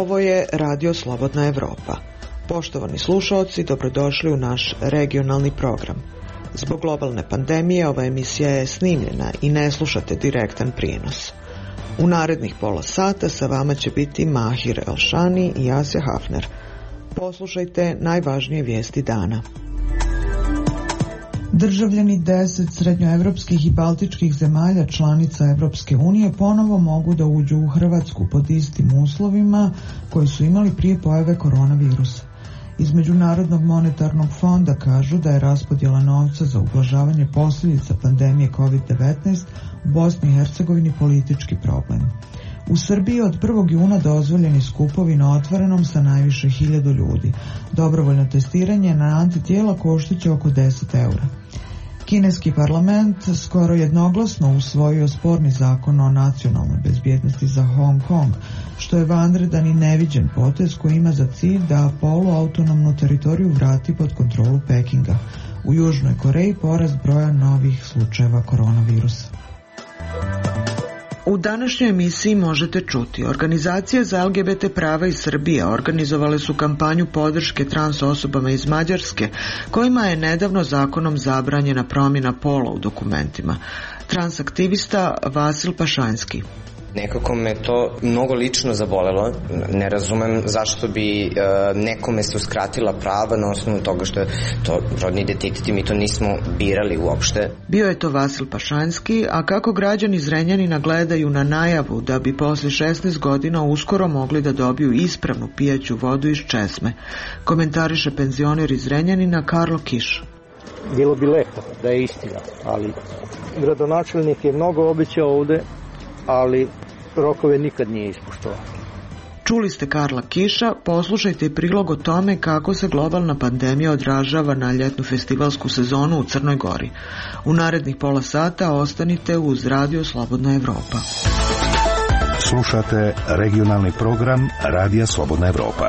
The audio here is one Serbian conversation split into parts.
Ovo je Radio Slobodna Evropa. Poštovani slušaoci, dobrodošli u naš regionalni program. Zbog globalne pandemije ova emisija je snimljena i ne slušate direktan prijenos. U narednih pola sata sa vama će biti Mahir Elšani i Asja Hafner. Poslušajte najvažnije vijesti dana. Državljani 10 srednjoevropskih i baltičkih zemalja članica Evropske unije ponovo mogu da uđu u Hrvatsku pod istim uslovima koji su imali prije pojave koronavirusa. Iz Međunarodnog monetarnog fonda kažu da je raspodjela novca za ublažavanje posljedica pandemije COVID-19 u Bosni i Hercegovini politički problem. U Srbiji od 1. juna dozvoljeni skupovi na otvorenom sa najviše 1000 ljudi. Dobrovoljno testiranje na antitijela koštiće oko 10 eura. Kineski parlament skoro jednoglasno usvojio sporni zakon o nacionalnoj bezbjednosti za Hong Kong, što je vanredan i neviđen potez koji ima za cilj da poluautonomnu teritoriju vrati pod kontrolu Pekinga. U Južnoj Koreji porast broja novih slučajeva koronavirusa. U današnjoj emisiji možete čuti: organizacije za LGBT prava iz Srbije organizovale su kampanju podrške trans osobama iz Mađarske, kojima je nedavno zakonom zabranjena promjena pola u dokumentima. Transaktivista Vasil Pašanjski: nekako me to mnogo lično zabolelo. Ne razumem zašto bi nekome se uskratila prava na osnovu toga što je to rodni identitet i mi to nismo birali uopšte. Bio je to Vasil Pašanjski, a kako građani Zrenjanina gledaju na najavu da bi posle 16 godina uskoro mogli da dobiju ispravnu pijaću vodu iz česme, komentariše penzioner iz Zrenjanina Karlo Kiš. Bilo bi lepo da je istina, ali gradonačelnik je mnogo obećao ovde, ali rokove nikad nije ispoštovao. Čuli ste Karla Kiša, poslušajte i prilog o tome kako se globalna pandemija odražava na ljetnu festivalsku sezonu u Crnoj Gori. U narednih pola sata ostanite uz Radio Slobodna Evropa. Slušate regionalni program Radija Slobodna Evropa.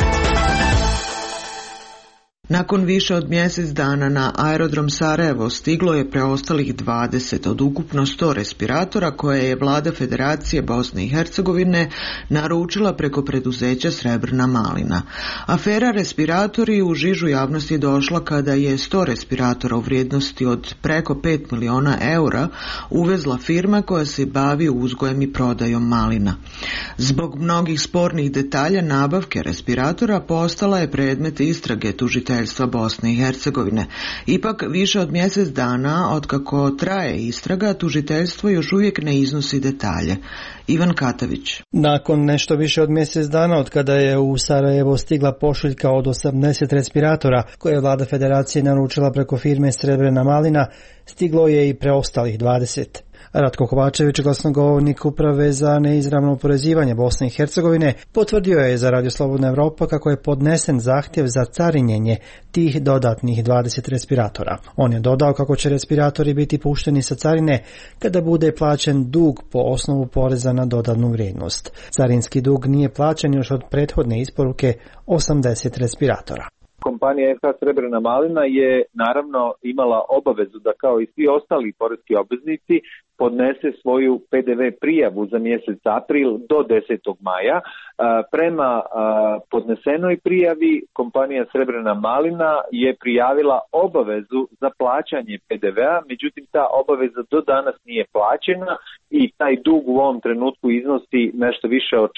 Nakon više od mjesec dana na aerodrom Sarajevo stiglo je preostalih 20 od ukupno 100 respiratora koje je vlada Federacije Bosne i Hercegovine naručila preko preduzeća Srebrna malina. Afera respiratori u žižu javnosti je došla kada je 100 respiratora u vrijednosti od preko 5 miliona eura uvezla firma koja se bavi uzgojem i prodajom malina. Zbog mnogih spornih detalja nabavke respiratora postala je predmet istrage tužiteljstva Bosne i Hercegovine. Ipak više od mjesec dana otkako traje istraga, tužiteljstvo još uvijek ne iznosi detalje. Ivan Katavić. Nakon nešto više od mjesec dana od kada je u Sarajevo stigla pošiljka od 80 respiratora koje je vlada Federacije naručila preko firme Srebrna malina, stiglo je i preostalih 20. Ratko Kovačević, glasnogovornik Uprave za neizravno oporezivanje Bosne i Hercegovine, potvrdio je za Radio Slobodna Evropa kako je podnesen zahtjev za carinjenje tih dodatnih 20 respiratora. On je dodao kako će respiratori biti pušteni sa carine kada bude plaćen dug po osnovu poreza na dodanu vrijednost. Carinski dug nije plaćen još od prethodne isporuke 80 respiratora. Kompanija FH Srebrna malina je naravno imala obavezu da kao i svi ostali poreski obveznici podnese svoju PDV prijavu za mjesec april do 10. maja. Prema podnesenoj prijavi kompanija Srebrna malina je prijavila obavezu za plaćanje PDV-a, međutim ta obaveza do danas nije plaćena i taj dug u ovom trenutku iznosi nešto više od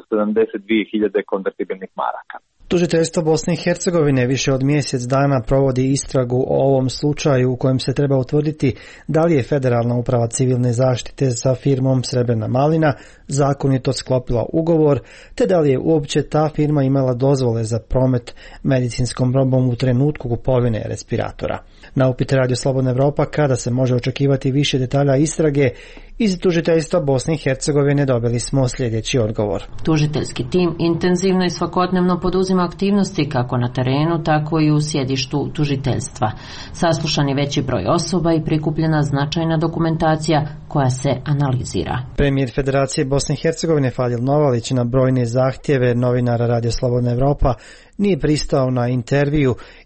472.000 konvertibilnih maraka. Tužiteljstvo Bosne i Hercegovine više od mjesec dana provodi istragu o ovom slučaju u kojem se treba utvrditi da li je Federalna uprava civilne zaštite sa firmom Srebrna malina zakonito sklopila ugovor, te da li je uopće ta firma imala dozvole za promet medicinskom robom u trenutku kupovine respiratora. Na upit Radio Slobodna Evropa kada se može očekivati više detalja istrage, iz tužiteljstva Bosne i Hercegovine dobili smo sljedeći odgovor. Tužiteljski tim intenzivno i svakodnevno poduzima aktivnosti kako na terenu, tako i u sjedištu tužiteljstva. Saslušan je veći broj osoba i prikupljena značajna dokumentacija koja se analizira. Premijer Federacije Bosne i Hercegovine Fadil Novalić na brojne zahtjeve novinara Radio Slobodna Evropa nije pristao na intervju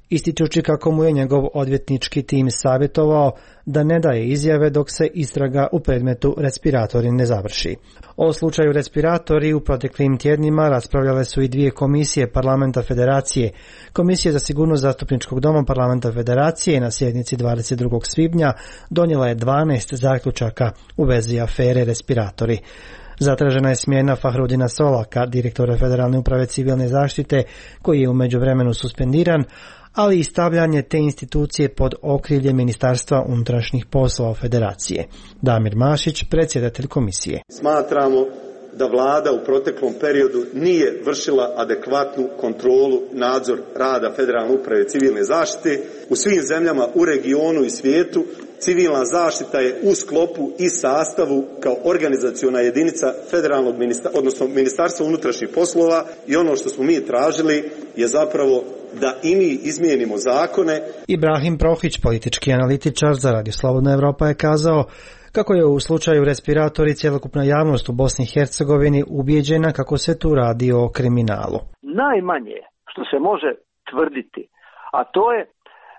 ističući kako mu je njegov odvjetnički tim savjetovao da ne daje izjave dok se istraga u predmetu respiratori ne završi. O slučaju respiratori u proteklim tjednima raspravljale su i dvije komisije Parlamenta Federacije. Komisija za sigurnost Zastupničkog doma Parlamenta Federacije na sjednici 22. svibnja donijela je 12 zaključaka u vezi afere respiratori. Zatražena je smjena Fahrudina Solaka, direktora Federalne uprave civilne zaštite, koji je u međuvremenu suspendiran, ali i stavljanje te institucije pod okrilje Ministarstva unutrašnjih poslova Federacije. Damir Mašić, predsjedatelj komisije. Smatramo da vlada u proteklom periodu nije vršila adekvatnu kontrolu, nadzor rada Federalne uprave civilne zaštite. U svim zemljama u regionu i svijetu civilna zaštita je u sklopu i sastavu kao organizaciona jedinica federalnog odnosno Ministarstva unutrašnjih poslova i ono što smo mi tražili je zapravo da i mi izmijenimo zakone. Ibrahim Prohić, politički analitičar za Radio Slobodna Evropa, je kazao kako je u slučaju respiratori cjelokupna javnost u Bosni i Hercegovini ubijeđena kako se tu radi o kriminalu. Najmanje što se može tvrditi, a to je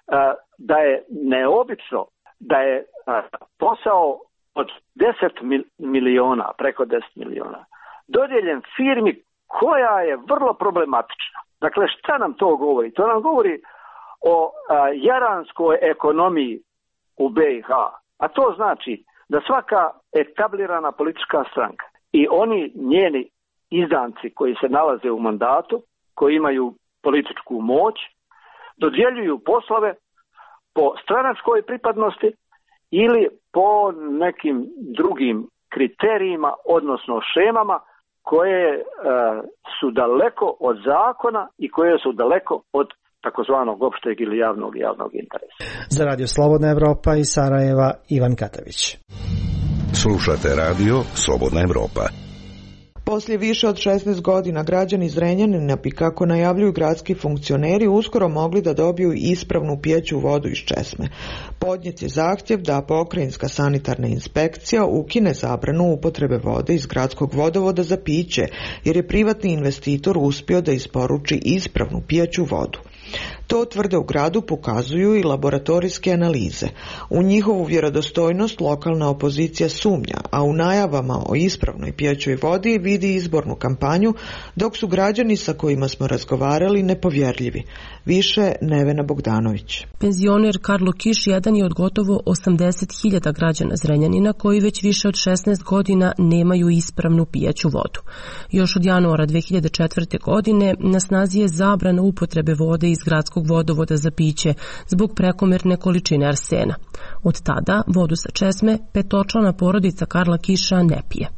da je neobično da je posao od 10 miliona, preko 10 miliona, dodijeljen firmi koja je vrlo problematična. Dakle, šta nam to govori? To nam govori o jaranskoj ekonomiji u BiH, a to znači da svaka etablirana politička stranka i oni njeni izdanci koji se nalaze u mandatu, koji imaju političku moć, dodjeljuju poslove po stranačkoj pripadnosti ili po nekim drugim kriterijima, odnosno šemama koje su daleko od zakona i koje su daleko od takozvanog opšteg ili javnog interesa. Za Radio Slobodna Evropa iz Sarajeva, Ivan Katavić. Slušate radio Slobodna Evropa. Poslije više od 16 godina građani Zrenjanina bi, kako najavljuju gradski funkcioneri, uskoro mogli da dobiju ispravnu pijeću vodu iz česme. Podnijet je zahtjev da pokrajinska sanitarna inspekcija ukine zabranu upotrebe vode iz gradskog vodovoda za piće, jer je privatni investitor uspio da isporuči ispravnu pijeću vodu. To, tvrde u gradu, pokazuju i laboratorijske analize. U njihovu vjerodostojnost lokalna opozicija sumnja, a u najavama o ispravnoj pijećoj vodi vidi izbornu kampanju, dok su građani sa kojima smo razgovarali nepovjerljivi. Više Nevena Bogdanović. Penzioner Karlo Kiš jedan je od gotovo 80.000 građana Zrenjanina koji već više od 16 godina nemaju ispravnu pijeću vodu. Još od januara 2004. godine na snazi je zabrana upotrebe vode iz gradskog vodovoda za piće zbog prekomerne količine arsena. Od tada vodu sa česme petočlana porodica Karla Kiša ne pije.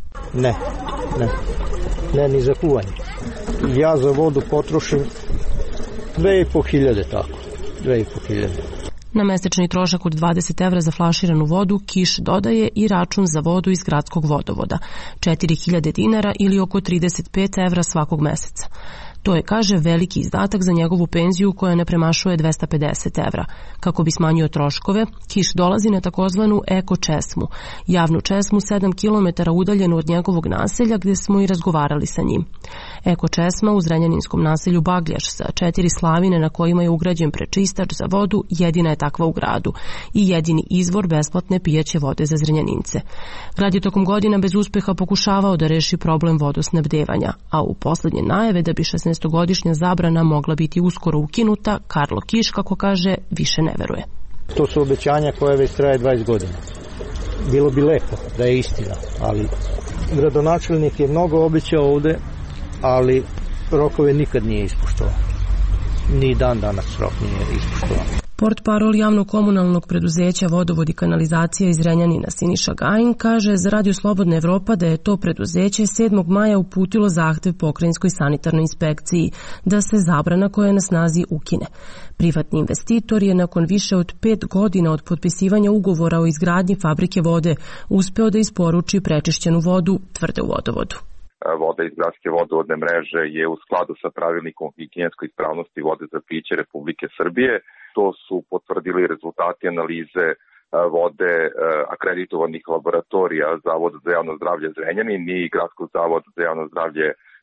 Ne, ni za kuvanje. Ja za vodu potrošim 2.500, tako. 2.500. Na mesečni trošak od 20 evra za flaširanu vodu Kiš dodaje i račun za vodu iz gradskog vodovoda, 4.000 dinara ili oko 35 evra svakog meseca. To je, kaže, veliki izdatak za njegovu penziju koja ne premašuje 250 evra. Kako bi smanjio troškove, Kiš dolazi na takozvanu eko česmu, javnu česmu 7 km udaljenu od njegovog naselja gdje smo i razgovarali sa njim. Eko česma u zrenjaninskom naselju Bagljaš sa 4 slavine na kojima je ugrađen prečistač za vodu jedina je takva u gradu i jedini izvor besplatne pijeće vode za Zrenjanince. Grad je tokom godina bez uspeha pokušavao da reši problem vodosnabdevanja, a u posljednje najave da bi 16-godišnja zabrana mogla biti uskoro ukinuta, Karlo Kiš, kako kaže, više ne veruje. To su obećanja koje već traje 20 godina. Bilo bi lepo da je istina, ali gradonačelnik je mnogo obećao ovde, ali rokove nikad nije ispoštovao. Ni dan danas rok nije ispoštovan. Portparol javno-komunalnog preduzeća Vodovod i kanalizacija iz Zrenjanina Siniša Gajin kaže za Radio Slobodna Evropa da je to preduzeće 7. maja uputilo zahtev pokrajinskoj sanitarnoj inspekciji da se zabrana koja je na snazi ukine. Privatni investitor je nakon više od 5 godina od potpisivanja ugovora o izgradnji fabrike vode uspeo da isporuči prečišćenu vodu, tvrde u Vodovodu. Voda iz gradske vodovodne mreže je u skladu sa pravilnikom o higijenskoj ispravnosti vode za piće Republike Srbije. To su potvrdili rezultati analize vode akreditovanih laboratorija Zavoda za javno zdravlje Zrenjanin i Gradskog zavoda za javno zdravlje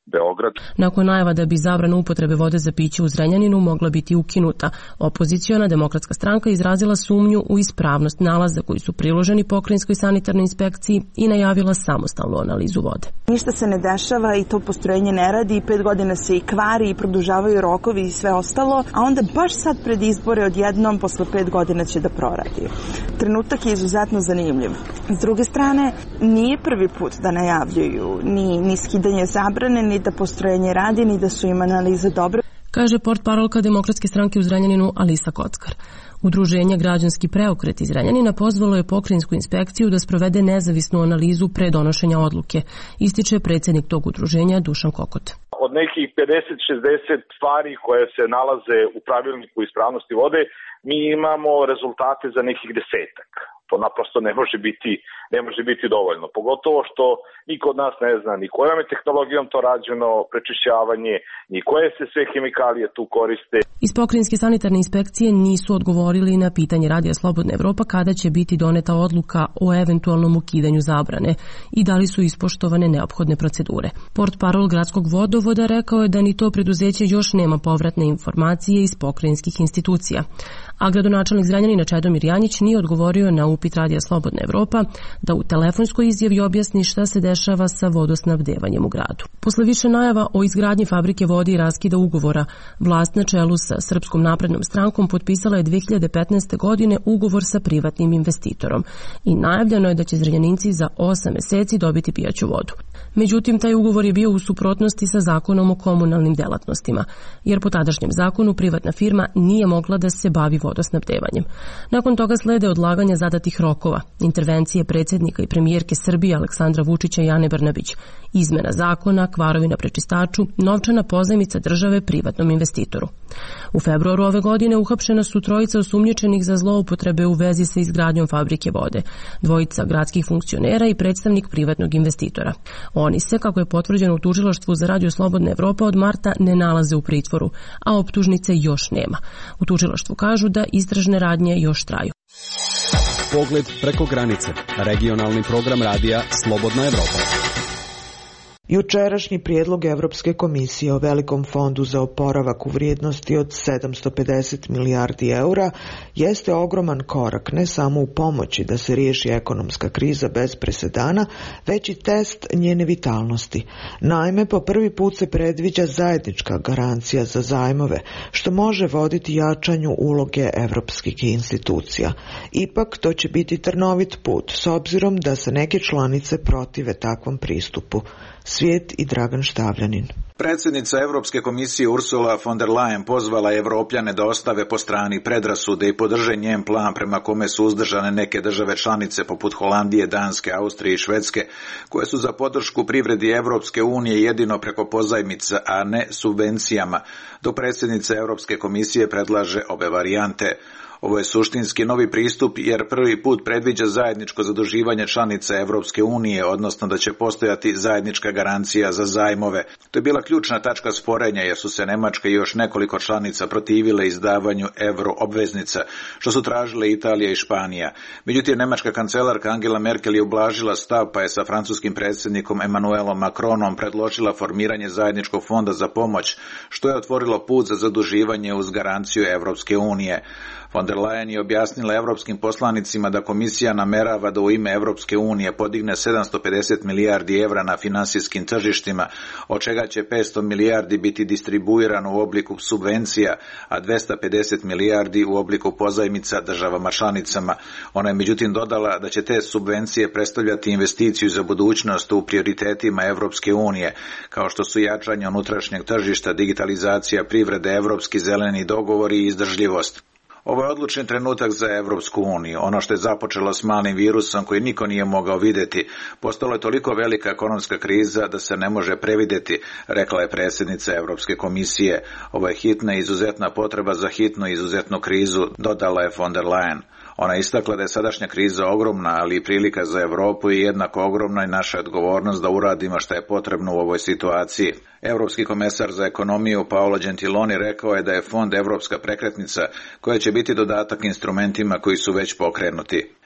Beograd. Nakon najava da bi zabrana upotrebe vode za piće u Zrenjaninu mogla biti ukinuta, opoziciona Demokratska stranka izrazila sumnju u ispravnost nalaza koji su priloženi pokrajinskoj sanitarnoj inspekciji i najavila samostalnu analizu vode. Ništa se ne dešava i to postrojenje ne radi, 5 godina se i kvari i produžavaju rokovi i sve ostalo, a onda baš sad pred izbore odjednom posle 5 godina će da proradi. Trenutak je izuzetno zanimljiv. S druge strane, nije prvi put da najavljuju ni skidanje zabrane, ni da postrojenje radi, ni da su im analize dobre. Kaže portparolka Demokratske stranke u Zrenjaninu Alisa Kockar. Udruženje Građanski preokret iz Zrenjanina pozvalo je pokrajinsku inspekciju da sprovede nezavisnu analizu pre donošenja odluke, ističe predsjednik tog udruženja Dušan Kokot. Od nekih 50-60 stvari koje se nalaze u pravilniku ispravnosti vode, mi imamo rezultate za nekih 10-ak. To naprosto ne može biti dovoljno. Pogotovo što niko od nas ne zna ni kojom je tehnologijom to rađeno, prečišćavanje, ni koje se sve hemikalije tu koriste. Iz pokrajinske sanitarne inspekcije nisu odgovorili na pitanje Radija Slobodna Evropa kada će biti doneta odluka o eventualnom ukidanju zabrane i da li su ispoštovane neophodne procedure. Portparol gradskog vodovoda rekao je da ni to preduzeće još nema povratne informacije iz pokrajinskih institucija. A gradonačelnik Zrenjanina Čedomir Janjić nije odgovorio na upit Radija Slobodna Evropa da u telefonskoj izjavi objasni šta se dešava sa vodosnabdevanjem u gradu. Posle više najava o izgradnji fabrike vode i raskida ugovora, vlast na čelu sa Srpskom naprednom strankom potpisala je 2015. godine ugovor sa privatnim investitorom i najavljeno je da će Zrenjaninci za 8 meseci dobiti pijaću vodu. Međutim, taj ugovor je bio u suprotnosti sa zakonom o komunalnim delatnostima, jer po tadašnjem zakonu privatna firma nije mogla da se bavi vodosnabdevanjem. Nakon toga slede odlaganja zadatih rokova, intervencije predsjednika i premijerke Srbije Aleksandra Vučića i Ane Brnabić, izmena zakona, kvarovi na prečistaču, novčana pozajmica države privatnom investitoru. U februaru ove godine uhapšena su 3 osumnjičenih za zloupotrebe u vezi sa izgradnjom fabrike vode, 2 gradskih funkcionera i predstavnik privatnog investitora. Oni se, kako je potvrđeno u tužilaštvu za Radio Slobodna Evropa, od marta ne nalaze u pritvoru, a optužnice još nema. U tužilaštvu kažu da istražne radnje još traju. Pogled preko granice. Regionalni program radija Slobodna Evropa. Jučerašnji prijedlog Evropske komisije o velikom fondu za oporavak u vrijednosti od 750 milijardi eura jeste ogroman korak ne samo u pomoći da se riješi ekonomska kriza bez presedana, već i test njene vitalnosti. Naime, po prvi put se predviđa zajednička garancija za zajmove, što može voditi jačanju uloge evropskih institucija. Ipak, to će biti trnovit put, s obzirom da se neke članice protive takvom pristupu. Svijet i Dragan Štavljanin. Predsjednica Europske komisije Ursula von der Leyen pozvala Evropljane da ostave po strani predrasude i podrže njen plan prema kome su uzdržane neke države članice poput Holandije, Danske, Austrije i Švedske, koje su za podršku privredi Evropske unije jedino preko pozajmica, a ne subvencijama, dok predsjednica Europske komisije predlaže obe varijante. Ovo je suštinski novi pristup jer prvi put predviđa zajedničko zaduživanje članica Evropske unije, odnosno da će postojati zajednička garancija za zajmove. To je bila ključna tačka sporenja jer su se Nemačka i još nekoliko članica protivile izdavanju euro obveznica, što su tražile Italija i Španija. Međutim, nemačka kancelarka Angela Merkel je ublažila stav pa je sa francuskim predsjednikom Emmanuelom Macronom predložila formiranje zajedničkog fonda za pomoć, što je otvorilo put za zaduživanje uz garanciju Evropske unije. Von der Leyen je objasnila evropskim poslanicima da komisija namerava da u ime Evropske unije podigne 750 milijardi evra na finansijskim tržištima, od čega će 500 milijardi biti distribuirano u obliku subvencija, a 250 milijardi u obliku pozajmica državama članicama. Ona je međutim dodala da će te subvencije predstavljati investiciju za budućnost u prioritetima Evropske unije, kao što su jačanje unutrašnjeg tržišta, digitalizacija privrede, evropski zeleni dogovori i izdržljivost. Ovo je odlučni trenutak za Evropsku uniju. Ono što je započelo s malim virusom koji niko nije mogao vidjeti, postalo je toliko velika ekonomska kriza da se ne može previdjeti, rekla je predsjednica Europske komisije. Ovo je hitna i izuzetna potreba za hitnu i izuzetnu krizu, dodala je von der Leyen. Ona je istakla da je sadašnja kriza ogromna, ali i prilika za Europu i jednako ogromna i naša odgovornost da uradimo što je potrebno u ovoj situaciji. Europski komesar za ekonomiju Paolo Gentiloni rekao je da je fond Evropska prekretnica koja će biti dodatak instrumentima koji su već pokrenuti.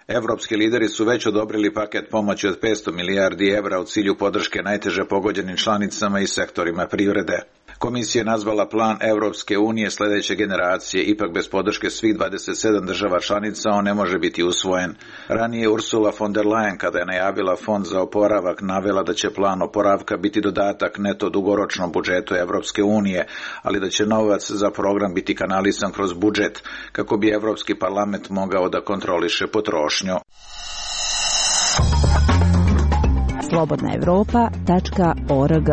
Evropski lideri su već odobrili paket pomoći od 500 milijardi evra u cilju podrške najteže pogođenim članicama i sektorima privrede. Komisija je nazvala plan Evropske unije sljedeće generacije, ipak bez podrške svih 27 država članica on ne može biti usvojen. Ranije Ursula von der Leyen, kada je najavila fond za oporavak, navela da će plan oporavka biti dodatak neto dugoročnom budžetu Evropske unije, ali da će novac za program biti kanalisan kroz budžet, kako bi Evropski parlament mogao da kontroliše potrošnju. slobodnaevropa.org.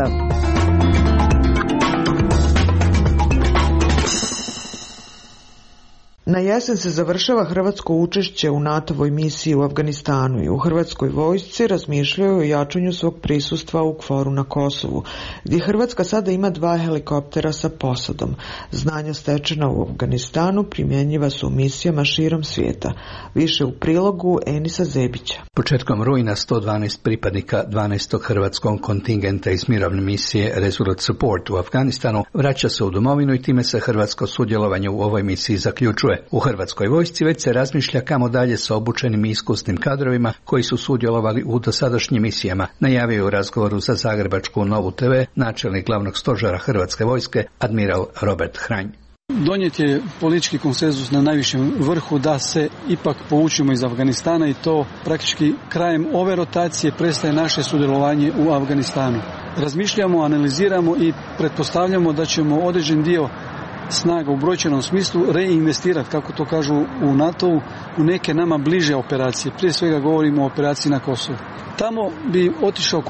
Na jesen se završava hrvatsko učešće u NATO-voj misiji u Afganistanu i u hrvatskoj vojsci razmišljaju o jačanju svog prisustva u KFOR-u na Kosovu, gdje Hrvatska sada ima 2 helikoptera sa posadom. Znanja stečena u Afganistanu primjenjiva su u misijama širom svijeta. Više u prilogu Enisa Zebića. Početkom rujna 112 pripadnika 12. hrvatskog kontingenta iz mirovne misije Resolute Support u Afganistanu vraća se u domovinu i time se hrvatsko sudjelovanje u ovoj misiji zaključuje. U hrvatskoj vojsci već se razmišlja kamo dalje sa obučenim i iskusnim kadrovima koji su sudjelovali u dosadašnjim misijama, najavio u razgovoru za Zagrebačku Novu TV načelnik glavnog stožera Hrvatske vojske, admiral Robert Hranj. Donijet je politički konsenzus na najvišem vrhu da se ipak povučemo iz Afganistana i to praktički krajem ove rotacije prestaje naše sudjelovanje u Afganistanu. Razmišljamo, analiziramo i pretpostavljamo da ćemo određen dio snaga u brojčanom smislu reinvestirati, kako to kažu u NATO-u, u neke nama bliže operacije. Prije svega govorimo o operaciji na Kosovu. Tamo bi otišao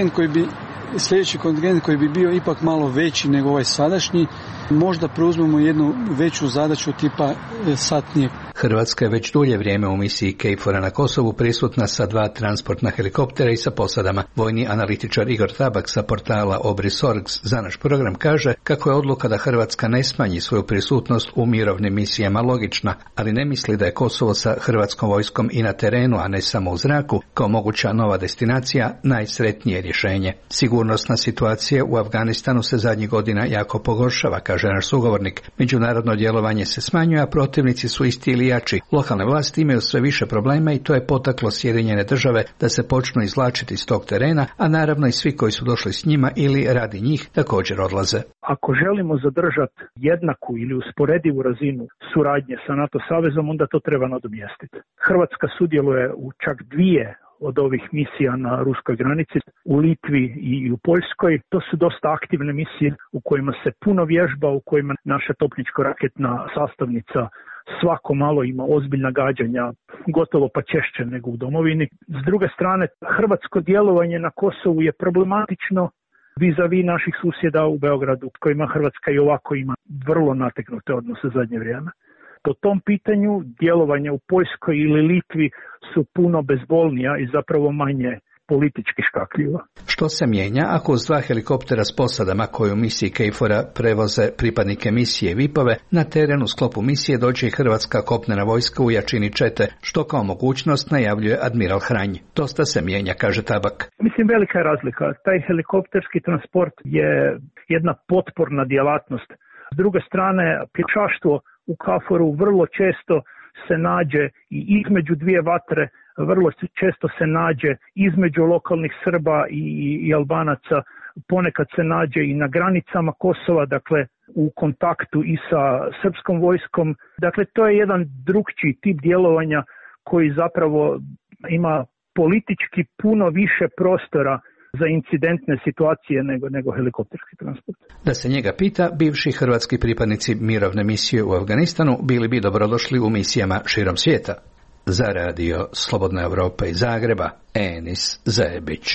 sljedeći kontingent koji bi bio ipak malo veći nego ovaj sadašnji, možda preuzmemo jednu veću zadaću tipa satnije. Hrvatska je već dulje vrijeme u misiji KFOR-a na Kosovu prisutna sa 2 transportna helikoptera i sa posadama. Vojni analitičar Igor Tabak sa portala Obrisorgs za naš program kaže kako je odluka da Hrvatska ne smanji svoju prisutnost u mirovnim misijama logična, ali ne misli da je Kosovo sa hrvatskom vojskom i na terenu, a ne samo u zraku, kao moguća nova destinacija, najsretnije rješenje. Sigurnosna situacija u Afganistanu se zadnjih godina jako pogoršava, kaže naš sugovornik. Međunarodno djelovanje se smanjuje, a protivnici su isti ili jači. Lokalne vlasti imaju sve više problema i to je potaklo Sjedinjene države da se počnu izvlačiti iz tog terena, a naravno i svi koji su došli s njima ili radi njih također odlaze. Ako želimo zadržati jednaku ili usporedivu razinu suradnje sa NATO savezom, onda to treba nadomjestiti. Hrvatska sudjeluje u čak 2 od ovih misija na ruskoj granici, u Litvi i u Poljskoj. To su dosta aktivne misije u kojima se puno vježba, u kojima naša topničko-raketna sastavnica svako malo ima ozbiljna gađanja, gotovo pa češće nego u domovini. S druge strane, hrvatsko djelovanje na Kosovu je problematično vis-a-vis naših susjeda u Beogradu, kojima Hrvatska i ovako ima vrlo nateknute odnose zadnje vrijeme. Po tom pitanju djelovanja u Poljskoj ili Litvi su puno bezbolnija i zapravo manje politički škakljiva. Što se mijenja ako uz 2 helikoptera s posadama koji u misiji KFOR-a prevoze pripadnike misije VIP-ove, na teren u sklopu misije dođe i hrvatska kopnena vojska u jačini čete, što kao mogućnost najavljuje admiral Hranj. Dosta se mijenja, kaže Tabak. Mislim, velika je razlika. Taj helikopterski transport je jedna potporna djelatnost. S druge strane, pješaštvo u KFOR-u vrlo često se nađe i između 2 vatre, vrlo često se nađe između lokalnih Srba i Albanaca, ponekad se nađe i na granicama Kosova, dakle u kontaktu i sa srpskom vojskom. Dakle, to je jedan drugčiji tip djelovanja koji zapravo ima politički puno više prostora za incidentne situacije nego helikopterski transport. Da se njega pita, bivši hrvatski pripadnici mirovne misije u Afganistanu bili bi dobrodošli u misijama širom svijeta. Za radio Slobodna Evropa iz Zagreba, Enis Zebić.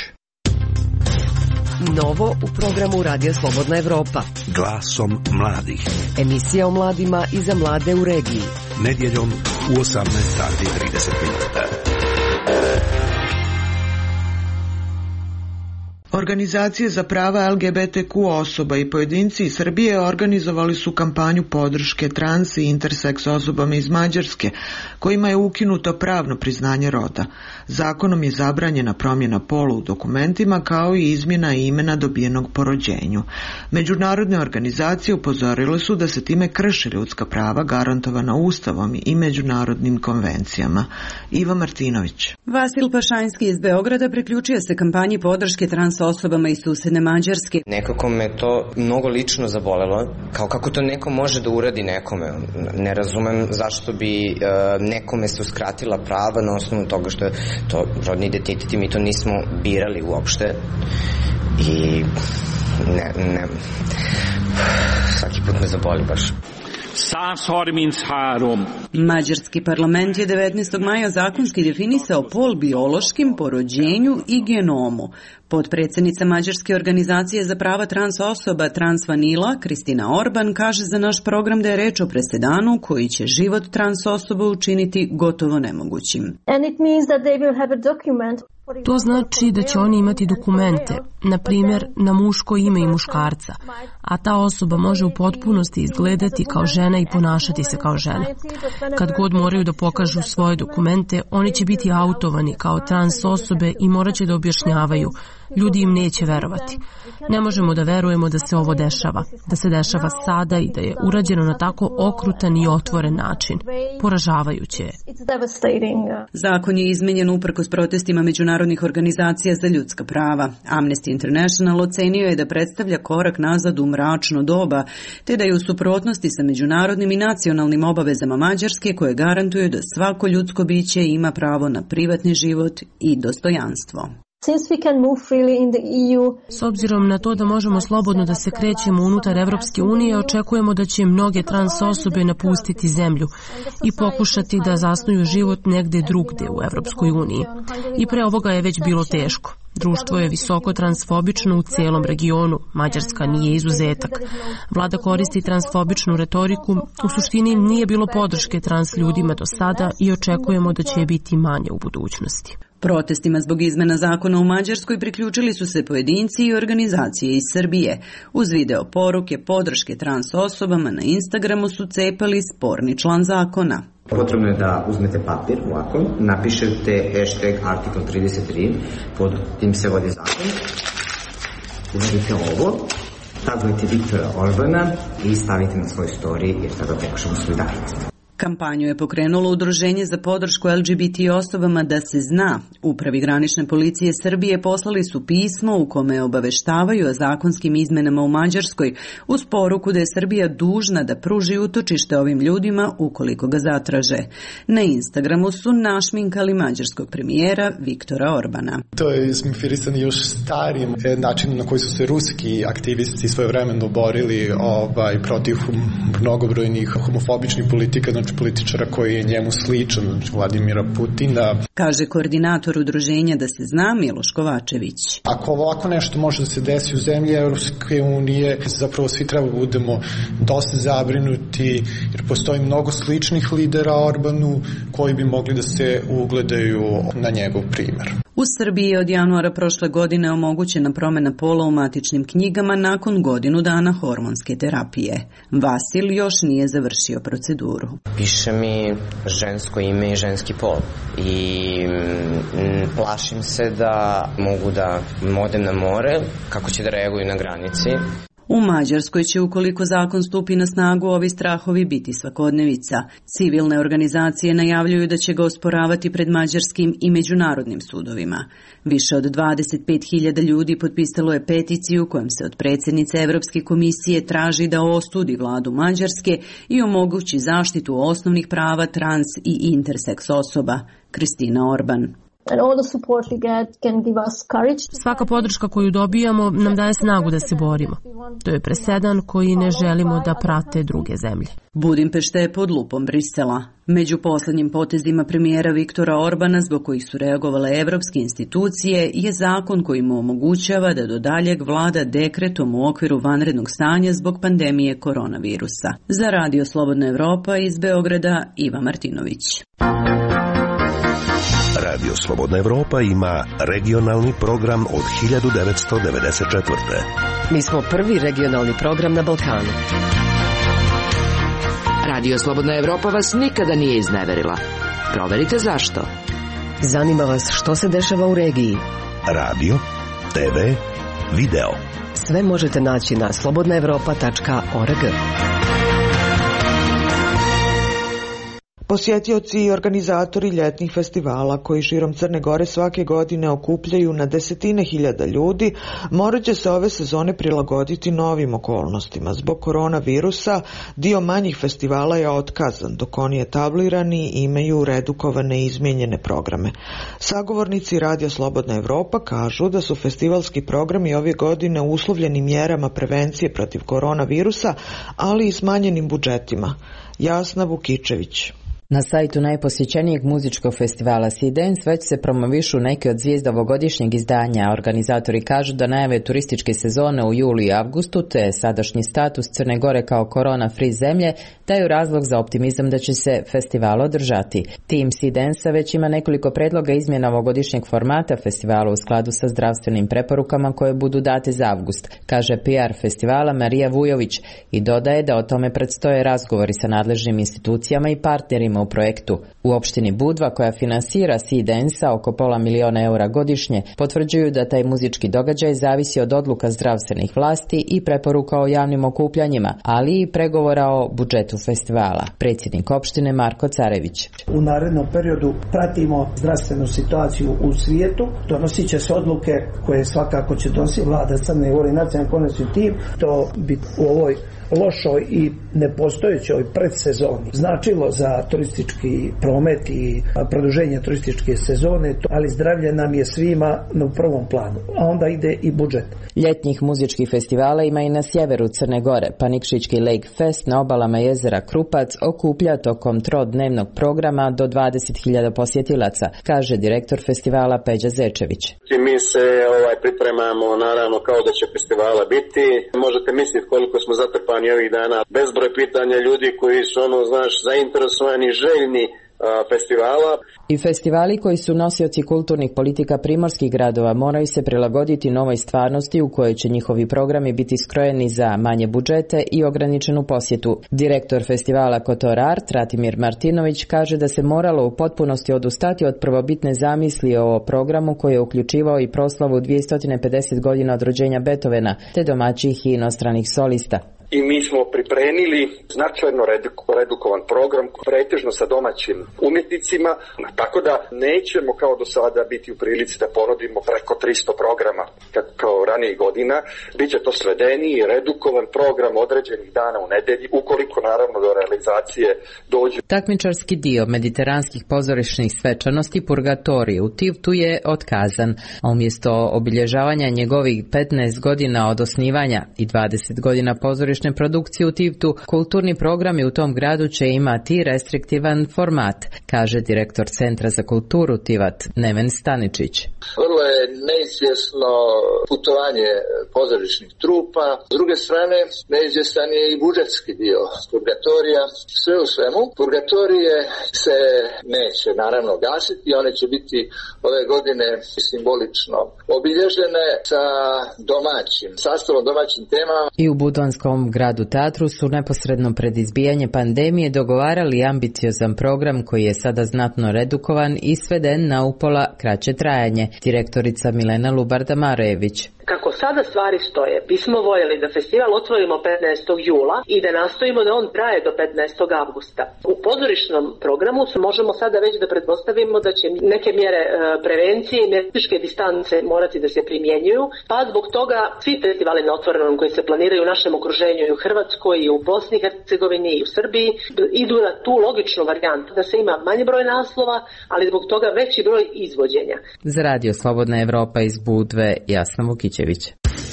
Novo u programu Radio Slobodna Evropa. Glasom mladih. Emisija o mladima i za mlade u regiji. Nedjeljom u 18:30. Organizacije za prava LGBTQ osoba i pojedinci iz Srbije organizovali su kampanju podrške trans i interseks osobama iz Mađarske, kojima je ukinuto pravno priznanje roda. Zakonom je zabranjena promjena pola u dokumentima kao i izmjena imena dobijenog po rođenju. Međunarodne organizacije upozorile su da se time krši ljudska prava garantovana Ustavom i međunarodnim konvencijama. Iva Martinović. Vasil Pašanjski iz Beograda priključio se kampanji podrške trans osobama iz susedne Mađarske. Nekako me to mnogo lično zabolelo, kao kako to neko može da uradi nekome. Ne razumem zašto bi nekome se uskratila prava na osnovu toga što je to rodni identitet i mi to nismo birali uopšte. I ne, svaki put me zaboli baš. Mađarski parlament je 19. maja zakonski definisao pol biološkim, po rođenju i genomu. Potpredsjednica Mađarske organizacije za prava trans osoba Transvanila, Kristina Orban, kaže za naš program da je reč o presedanu koji će život trans osoba učiniti gotovo nemogućim. To znači da će oni imati dokumente, na primjer na muško ime i muškarca, a ta osoba može u potpunosti izgledati kao žena i ponašati se kao žena. Kad god moraju da pokažu svoje dokumente, oni će biti autovani kao trans osobe i morat će da objašnjavaju. Ljudi im neće verovati. Ne možemo da verujemo da se ovo dešava, da se dešava sada i da je urađeno na tako okrutan i otvoren način. Poražavajuće je. Zakon je izmenjen uprkos protestima međunarodnih organizacija za ljudska prava. Amnesty International ocenio je da predstavlja korak nazad u mračno doba, te da je u suprotnosti sa međunarodnim i nacionalnim obavezama Mađarske koje garantuju da svako ljudsko biće ima pravo na privatni život i dostojanstvo. S obzirom na to da možemo slobodno da se krećemo unutar Evropske unije, očekujemo da će mnoge trans osobe napustiti zemlju i pokušati da zasnuju život negde drugde u Evropskoj uniji. I pre ovoga je već bilo teško. Društvo je visoko transfobično u celom regionu, Mađarska nije izuzetak. Vlada koristi transfobičnu retoriku, u suštini nije bilo podrške trans ljudima do sada i očekujemo da će je biti manje u budućnosti. Protestima zbog izmena zakona u Mađarskoj priključili su se pojedinci i organizacije iz Srbije. Uz video poruke podrške trans osobama na Instagramu su cepali sporni član zakona. Potrebno je da uzmete papir ovako, napišete hashtag article 33, pod tim se vodi zakon, uradite ovo, tagujete Viktora Orbana i stavite na svoj story jer tada pokušamo solidarnost. Kampanju je pokrenulo Udruženje za podršku LGBT osobama Da se zna. Upravi granične policije Srbije poslali su pismo u kome obaveštavaju o zakonskim izmenama u Mađarskoj uz poruku da je Srbija dužna da pruži utočište ovim ljudima ukoliko ga zatraže. Na Instagramu su našminkali mađarskog premijera Viktora Orbana. To je smifirisano još starim načinom na koji su se ruski aktivisti svojevremeno borili protiv mnogobrojnih homofobičnih politika, znači političara koji je njemu sličan, znači Vladimira Putina. Kaže koordinator udruženja Da se zna Miloš Kovačević. Ako ovako nešto može da se desi u zemlji Evropske unije, zapravo svi treba budemo dosta zabrinuti, jer postoji mnogo sličnih lidera Orbanu koji bi mogli da se ugledaju na njegov primjer. U Srbiji je od januara prošle godine omogućena promjena pola u matičnim knjigama nakon godinu dana hormonske terapije. Vasil još nije završio proceduru. Piše mi žensko ime i ženski pol i plašim se da mogu da odem na more, kako će da reaguju na granici. U Mađarskoj će, ukoliko zakon stupi na snagu, ovi strahovi biti svakodnevica. Civilne organizacije najavljuju da će ga osporavati pred mađarskim i međunarodnim sudovima. Više od 25.000 ljudi potpisalo je peticiju kojom se od predsjednice Evropske komisije traži da ostudi vladu Mađarske i omogući zaštitu osnovnih prava trans i interseks osoba. Kristina Orban. Svaka podrška koju dobijamo nam daje snagu da se borimo. To je presedan koji ne želimo da prate druge zemlje. Budimpešta je pod lupom Brisela. Među posljednjim potezima premijera Viktora Orbana, zbog kojih su reagovale evropske institucije, je zakon koji mu omogućava da do daljeg vlada dekretom u okviru vanrednog stanja zbog pandemije koronavirusa. Za Radio Slobodna Evropa iz Beograda, Iva Martinović. Radio Slobodna Evropa ima regionalni program od 1994. Mi smo prvi regionalni program na Balkanu. Radio Slobodna Evropa vas nikada nije izneverila. Proverite zašto. Zanima vas što se dešava u regiji. Radio, TV, video. Sve možete naći na slobodnaevropa.org. Posjetioci i organizatori ljetnih festivala koji širom Crne Gore svake godine okupljaju na desetine hiljada ljudi, morat će se ove sezone prilagoditi novim okolnostima. Zbog koronavirusa dio manjih festivala je otkazan, dok oni etablirani imaju redukovane i izmijenjene programe. Sagovornici Radija Slobodna Evropa kažu da su festivalski programi ove godine uslovljeni mjerama prevencije protiv koronavirusa, ali i smanjenim budžetima. Jasna Vukičević. Na sajtu najposjećenijeg muzičkog festivala Sea Dance već se promovišu neke od zvijezda ovogodišnjeg izdanja. Organizatori kažu da najave turističke sezone u julu i avgustu te sadašnji status Crne Gore kao korona-free zemlje daju razlog za optimizam da će se festival održati. Tim Sea Dance već ima nekoliko predloga izmjena ovogodišnjeg formata festivala u skladu sa zdravstvenim preporukama koje budu date za avgust, kaže PR festivala Marija Vujović i dodaje da o tome predstoje razgovori sa nadležnim institucijama i partnerima u projektu. U opštini Budva, koja finansira Sea Dance-a oko $500,000 eura godišnje, potvrđuju da taj muzički događaj zavisi od odluka zdravstvenih vlasti i preporuka o javnim okupljanjima, ali i pregovora o budžetu festivala. Predsjednik opštine Marko Carević. U narednom periodu pratimo zdravstvenu situaciju u svijetu, donosit će se odluke koje svakako će donositi vlada Crne Gore i nacionalni koordinacioni tim. To bi u ovoj lošoj i nepostojećoj predsezoni značilo za turistički promet i produženje turističke sezone, ali zdravlje nam je svima na prvom planu, a onda ide i budžet. Ljetnih muzičkih festivala ima i na sjeveru Crne Gore. Panikšićki Lake Fest na obalama jezera Krupac okuplja tokom trodnevnog programa do 20.000 posjetilaca, kaže direktor festivala Peđa Zečević. Mi se pripremamo naravno kao da će festivala biti. Možete misliti koliko smo zatrpani ovih dana. Bezbroj pitanja ljudi koji su zainteresovani, željni festivala. I festivali koji su nosioci kulturnih politika primorskih gradova moraju se prilagoditi novoj stvarnosti u kojoj će njihovi programi biti skrojeni za manje budžete i ograničenu posjetu. Direktor festivala Kotor Art, Ratimir Martinović, kaže da se moralo u potpunosti odustati od prvobitne zamisli o programu koji je uključivao i proslavu 250 godina od rođenja Beethovena, te domaćih i inostranih solista. I mi smo pripremili značajno redukovan program, pretežno sa domaćim umjetnicima, tako da nećemo kao do sada biti u prilici da ponudimo preko 300 programa kao ranijih godina. Biće to svedeni i redukovan program određenih dana u nedelji, ukoliko naravno do realizacije dođe. Takmičarski dio mediteranskih pozorišnih svečanosti Purgatorij u Tivtu je otkazan, a umjesto obilježavanja njegovih 15 godina od osnivanja i 20 godina pozorišnih produkcije u Tivtu, kulturni programi u tom gradu će imati restriktivan format, kaže direktor Centra za kulturu Tivat Neven Staničić. Vrlo je neizvjesno putovanje pozorišnih trupa, s druge strane neizvjestan je i budžetski dio Purgatorija. Sve u svemu, Purgatorije se neće naravno gasiti, one će biti ove godine simbolično obilježene sa domaćim sastavom, domaćim temama. I u Budvanskom gradu teatru su neposredno pred izbijanje pandemije dogovarali ambiciozan program koji je sada znatno redukovan i sveden na upola kraće trajanje. Direktorica Milena Lubarda-Marejević. Kako sada stvari stoje, bismo voljeli da festival otvorimo 15. jula i da nastojimo da on traje do 15. avgusta. U pozorišnom programu možemo sada već da pretpostavimo da će neke mjere prevencije i fizičke distance morati da se primjenjuju, pa zbog toga svi festivali na otvorenom koji se planiraju u našem okruženju i u Hrvatskoj i u Bosni i Hercegovini i u Srbiji idu na tu logičnu varijantu da se ima manji broj naslova, ali zbog toga veći broj izvođenja. Za Radio Slobodna Evropa iz Budve, Jasna Vukićević.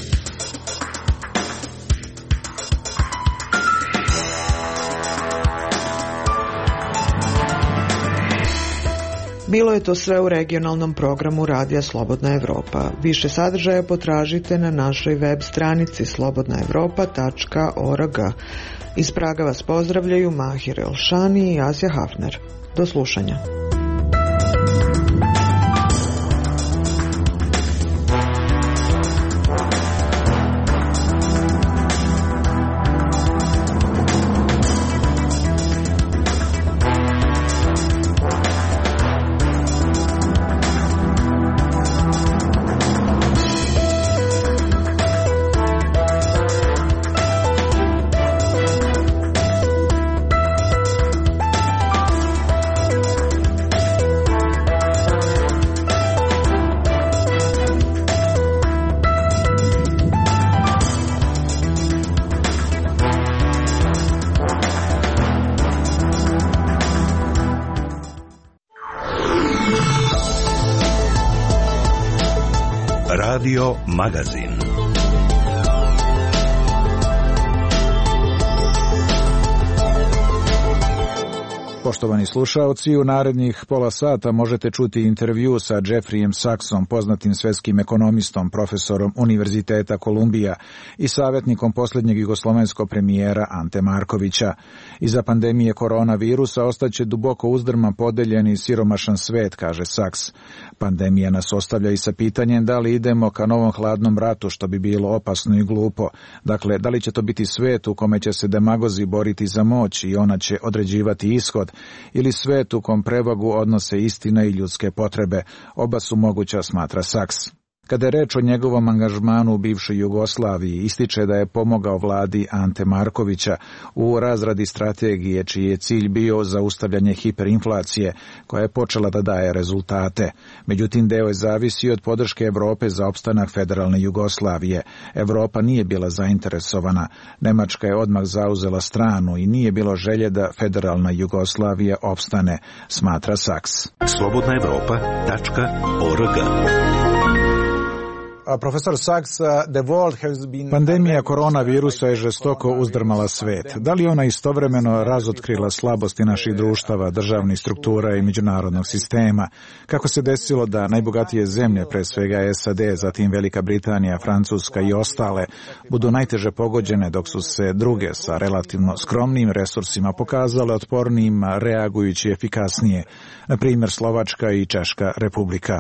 Bilo je to sve u regionalnom programu Radija Slobodna Evropa. Više sadržaja potražite na našoj web stranici slobodnaevropa.org. Iz Praga vas pozdravljaju Mahir Elšani i Asja Hafner. Do slušanja. Radio Magazin. Poštovani slušaoci, u narednih pola sata možete čuti intervju sa Jeffreyem Sachsom, poznatim svetskim ekonomistom, profesorom Univerziteta Kolumbija i savjetnikom posljednjeg jugoslovenskog premijera Ante Markovića. Iza pandemije koronavirusa ostaće duboko uzdrman, podeljen i siromašan svet, kaže Sachs. Pandemija nas ostavlja i sa pitanjem da li idemo ka novom hladnom ratu, što bi bilo opasno i glupo. Dakle, da li će to biti svet u kome će se demagozi boriti za moć i ona će određivati ishod, ili svet u kom prevagu odnose istina i ljudske potrebe. Oba su moguća, smatra Sachs. Kada je reč o njegovom angažmanu u bivšoj Jugoslaviji, ističe da je pomogao vladi Ante Markovića u razradi strategije čiji je cilj bio zaustavljanje hiperinflacije, koja je počela da daje rezultate. Međutim, deo je zavisio od podrške Evrope za opstanak federalne Jugoslavije. Evropa nije bila zainteresovana. Nemačka je odmah zauzela stranu i nije bilo želje da federalna Jugoslavija opstane, smatra Sachs. slobodnaevropa.org. Profesor Sachs, pandemija koronavirusa je žestoko uzdrmala svet. Da li ona istovremeno razotkrila slabosti naših društava, državnih struktura i međunarodnog sistema? Kako se desilo da najbogatije zemlje, pre svega SAD, zatim Velika Britanija, Francuska i ostale, budu najteže pogođene, dok su se druge sa relativno skromnim resursima pokazale otpornijim, reagujući efikasnije, na primjer Slovačka i Češka republika?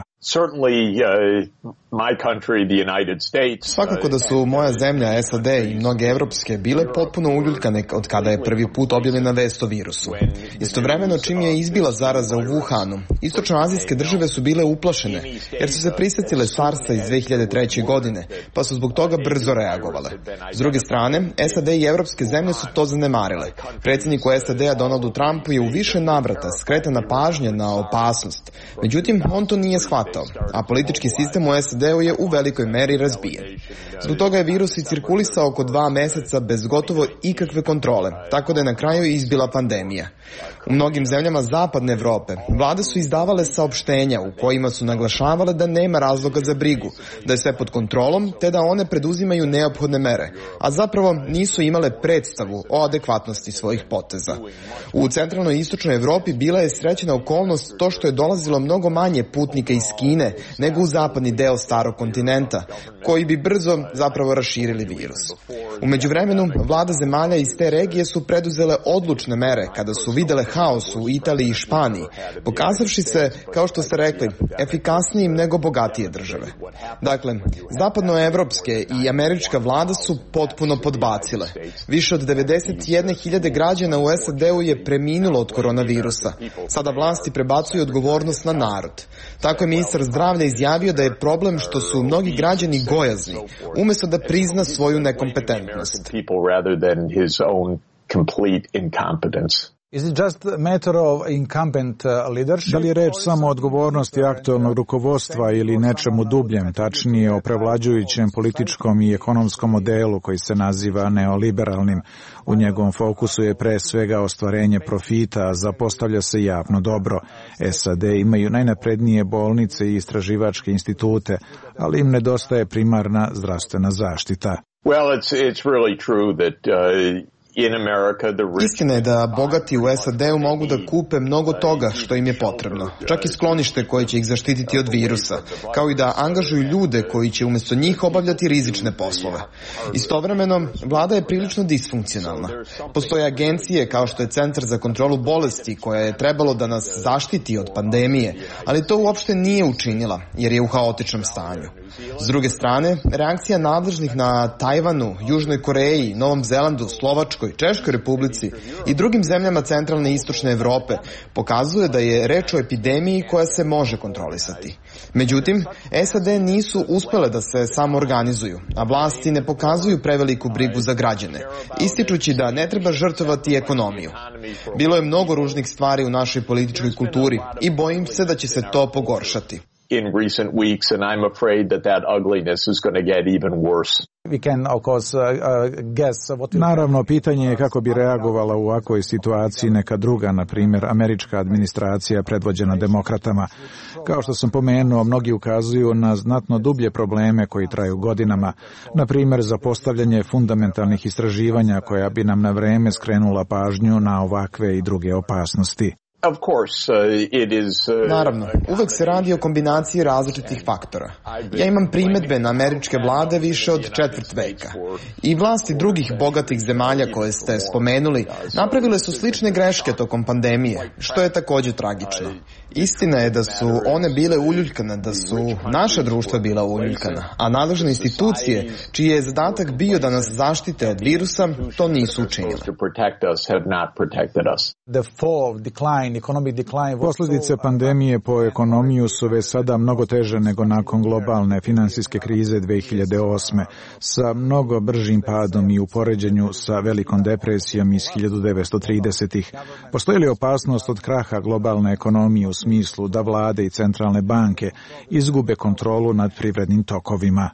Svakako da su moja zemlja, SAD i mnoge evropske bile potpuno uljuljkane od kada je prvi put objavljena vest o virusu. Istovremeno, čim je izbila zaraza u Wuhanu, istočnoazijske države su bile uplašene, jer su se prisjetile SARS-a iz 2003. godine, pa su zbog toga brzo reagovale. S druge strane, SAD i evropske zemlje su to zanemarile. Predsjedniku SAD-a Donaldu Trumpu je u više navrata skretana pažnja na opasnost. Međutim, on to nije shvatao, a politički sistem u SAD-u je u velikoj meri razbijen. Zbog toga je virus i cirkulisao oko 2 meseca bez gotovo ikakve kontrole, tako da je na kraju izbila pandemija. U mnogim zemljama zapadne Evrope vlade su izdavale saopštenja u kojima su naglašavale da nema razloga za brigu, da je sve pod kontrolom, te da one preduzimaju neophodne mere, a zapravo nisu imale predstavu o adekvatnosti svojih poteza. U centralnoj i istočnoj Evropi bila je srećena okolnost to što je dolazilo mnogo manje putnika iz Kine nego u zapadni deo starog kontinenta, koji bi brzo zapravo raširili virus. U međuvremenu, vlada zemalja iz te regije su preduzele odlučne mere kada su videle haos u Italiji i Španiji, pokazavši se, kao što ste rekli, efikasnijim nego bogatije države. Dakle, zapadnoevropske i američka vlada su potpuno podbacile. Više od 91.000 građana u SAD-u je preminulo od koronavirusa. Sada vlasti prebacuju odgovornost na narod. Tako je ministar zdravlja izjavio da je problem što su mnogi građani gojazni, umjesto da prizna svoju nekompetentnost. Da li je reč samo o odgovornosti aktualnog rukovodstva ili nečemu dubljem, tačnije o prevlađujućem političkom i ekonomskom modelu koji se naziva neoliberalnim? U njegovom fokusu je pre svega ostvarenje profita, a zapostavlja se javno dobro. SAD imaju najnaprednije bolnice i istraživačke institute, ali im nedostaje primarna zdravstvena zaštita. Istina je da bogati u SAD-u mogu da kupe mnogo toga što im je potrebno, čak i sklonište koje će ih zaštititi od virusa, kao i da angažuju ljude koji će umjesto njih obavljati rizične poslove. Istovremeno, vlada je prilično disfunkcionalna. Postoje agencije kao što je Centar za kontrolu bolesti koja je trebalo da nas zaštiti od pandemije, ali to uopšte nije učinila jer je u haotičnom stanju. S druge strane, reakcija nadležnih na Tajvanu, Južnoj Koreji, Novom Zelandu, Slovačkoj, Češkoj republici i drugim zemljama centralne i istočne Evrope pokazuje da je reč o epidemiji koja se može kontrolisati. Međutim, SAD nisu uspele da se samoorganizuju, a vlasti ne pokazuju preveliku brigu za građane, ističući da ne treba žrtvovati ekonomiju. Bilo je mnogo ružnih stvari u našoj političkoj kulturi i bojim se da će se to pogoršati. in recent weeks, and I'm afraid that ugliness is going to get even worse. Naravno, pitanje je kako bi reagovala u ovakvoj situaciji neka druga, na primjer, američka administracija predvođena demokratama. Kao što sam pomenuo, mnogi ukazuju na znatno dublje probleme koji traju godinama, na primjer zapostavljanje fundamentalnih istraživanja koja bi nam na vreme skrenula pažnju na ovakve i druge opasnosti. Naravno, uvek se radi o kombinaciji različitih faktora. Ja imam primedbe na američke vlade više od četvrt veka. I vlasti drugih bogatih zemalja koje ste spomenuli napravile su slične greške tokom pandemije, što je takođe tragično. Istina je da su one bile uljuljkane, da su naša društva bila uljuljkana, a nadležne institucije, čiji je zadatak bio da nas zaštite od virusa, to nisu učinile. Posljedice pandemije po ekonomiju su već sada mnogo teže nego nakon globalne finansijske krize 2008. sa mnogo bržim padom i u poređenju sa velikom depresijom iz 1930-ih. Postoji li opasnost od kraha globalne ekonomije u smislu da vlade i centralne banke izgube kontrolu nad privrednim tokovima?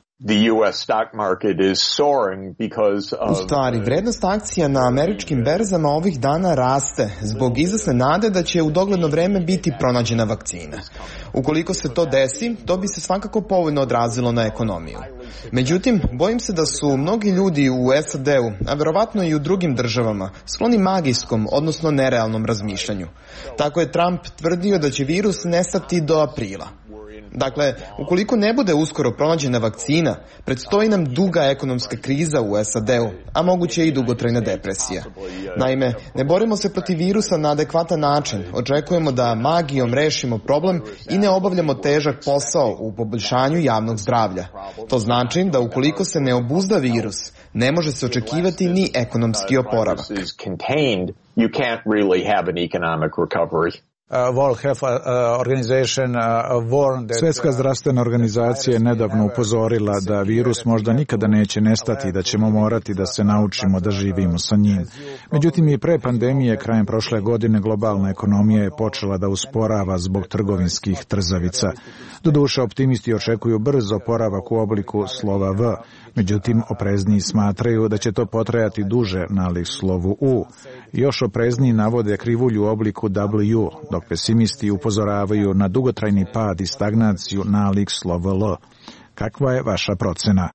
U stvari, vrednost akcija na američkim berzama ovih dana raste zbog izvesne nade da će u dogledno vreme biti pronađena vakcina. Ukoliko se to desi, to bi se svakako povoljno odrazilo na ekonomiju. Međutim, bojim se da su mnogi ljudi u SAD-u, a verovatno i u drugim državama, skloni magijskom, odnosno nerealnom razmišljanju. Tako je Trump tvrdio da će virus nestati do aprila. Dakle, ukoliko ne bude uskoro pronađena vakcina, predstoji nam duga ekonomska kriza u SAD-u, a moguće i dugotrajna depresija. Naime, ne borimo se protiv virusa na adekvatan način, očekujemo da magijom rešimo problem i ne obavljamo težak posao u poboljšanju javnog zdravlja. To znači da ukoliko se ne obuzda virus, ne može se očekivati ni ekonomski oporavak. Svjetska zdravstvena organizacija je nedavno upozorila da virus možda nikada neće nestati i da ćemo morati da se naučimo da živimo sa njim. Međutim, i pre pandemije krajem prošle godine globalna ekonomija je počela da usporava zbog trgovinskih trzavica. Doduše, optimisti očekuju brz oporavak u obliku slova V. Međutim, oprezniji smatraju da će to potrajati duže nalik slovu U. Još oprezniji navode krivulju u obliku W, dok pesimisti upozoravaju na dugotrajni pad i stagnaciju nalik slova L. Kakva je vaša procena?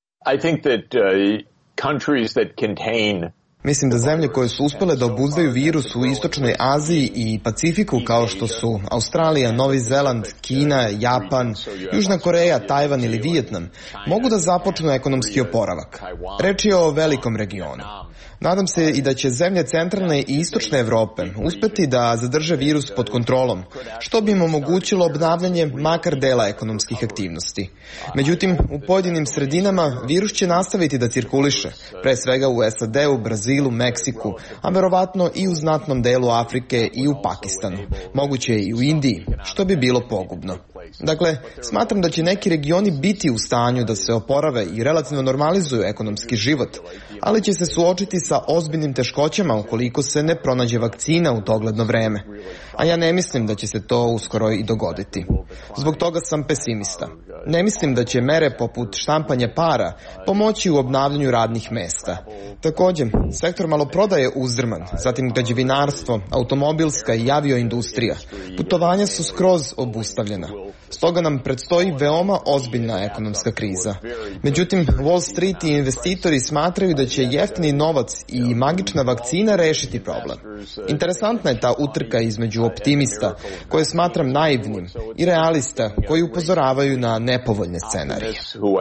Mislim da zemlje koje su uspele da obuzdaju virus u Istočnoj Aziji i Pacifiku, kao što su Australija, Novi Zeland, Kina, Japan, Južna Koreja, Tajvan ili Vijetnam, mogu da započnu ekonomski oporavak. Reč je o velikom regionu. Nadam se i da će zemlje centralne i istočne Evrope uspeti da zadrže virus pod kontrolom, što bi im omogućilo obnavljanje makar dela ekonomskih aktivnosti. Međutim, u pojedinim sredinama virus će nastaviti da cirkuliše, pre svega u SAD-u, Brazilu, Meksiku, a verovatno i u znatnom delu Afrike i u Pakistanu, moguće i u Indiji, što bi bilo pogubno. Dakle, smatram da će neki regioni biti u stanju da se oporave i relativno normalizuju ekonomski život, ali će se suočiti sa ozbiljnim teškoćama ukoliko se ne pronađe vakcina u dogledno vreme. A ja ne mislim da će se to uskoro i dogoditi. Zbog toga sam pesimista. Ne mislim da će mere poput štampanja para pomoći u obnavljanju radnih mesta. Takođe, sektor maloprodaje je uzdrman, zatim građevinarstvo, automobilska i avioindustrija. Putovanja su skroz obustavljena. Stoga nam predstoji veoma ozbiljna ekonomska kriza. Međutim, Wall Street i investitori smatraju da će jeftini novac i magična vakcina rešiti problem. Interesantna je ta utrka između optimista, koje smatram naivnim, i realista, koji upozoravaju na nepovoljne scenarije.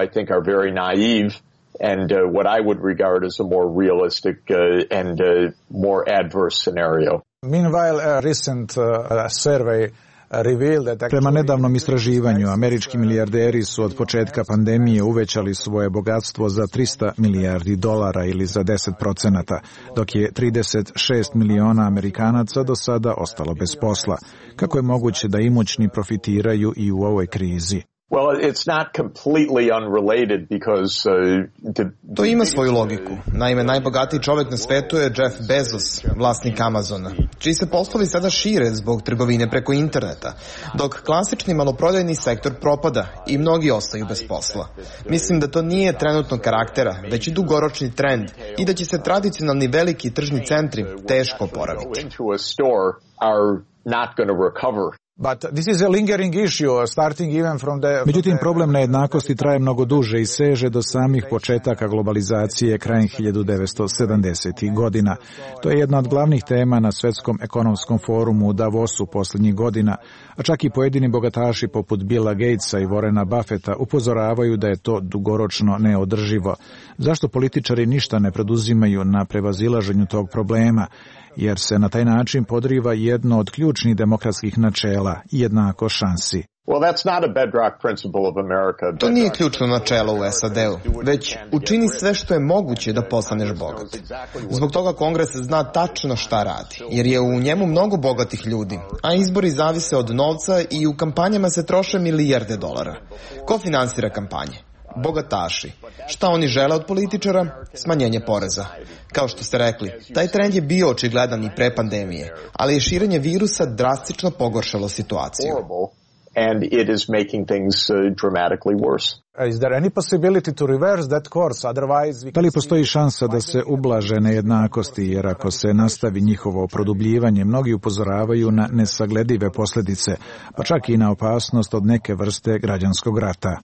And what I would regard as a more realistic and more adverse scenario. Meanwhile, a recent survey Prema nedavnom istraživanju, američki milijarderi su od početka pandemije uvećali svoje bogatstvo za $300 milijardi ili za 10%, dok je 36 miliona Amerikanaca do sada ostalo bez posla. Kako je moguće da imućni profitiraju i u ovoj krizi? To ima svoju logiku. Naime, najbogatiji čovjek na svetu je Jeff Bezos, vlasnik Amazona, čiji se poslovi sada šire zbog trgovine preko interneta, dok klasični maloprodajni sektor propada i mnogi ostaju bez posla. Mislim da to nije trenutnog karaktera, već i dugoročni trend i da će se tradicionalni veliki tržni centri teško oporaviti. Međutim, problem nejednakosti traje mnogo duže i seže do samih početaka globalizacije krajem 1970. godina. To je jedna od glavnih tema na Svetskom ekonomskom forumu u Davosu posljednjih godina, a čak i pojedini bogataši poput Billa Gatesa i Warrena Buffetta upozoravaju da je to dugoročno neodrživo. Zašto političari ništa ne preduzimaju na prevazilaženju tog problema? Jer se na taj način podriva jedno od ključnih demokratskih načela, jednako šansi. To nije ključno načelo u SAD-u, već učini sve što je moguće da postaneš bogat. Zbog toga Kongres zna tačno šta radi, jer je u njemu mnogo bogatih ljudi, a izbori zavise od novca i u kampanjama se troše milijarde dolara. Ko finansira kampanje? Bogataši. Šta oni žele od političara? Smanjenje poreza. Kao što ste rekli, taj trend je bio očigledan i pre pandemije, ali je širenje virusa drastično pogoršalo situaciju. And it is making things dramatically worse. Da li postoji šansa da se ublaže nejednakosti, jer ako se nastavi njihovo produbljivanje, mnogi upozoravaju na nesagledive posljedice, pa čak i na opasnost od neke vrste građanskog rata.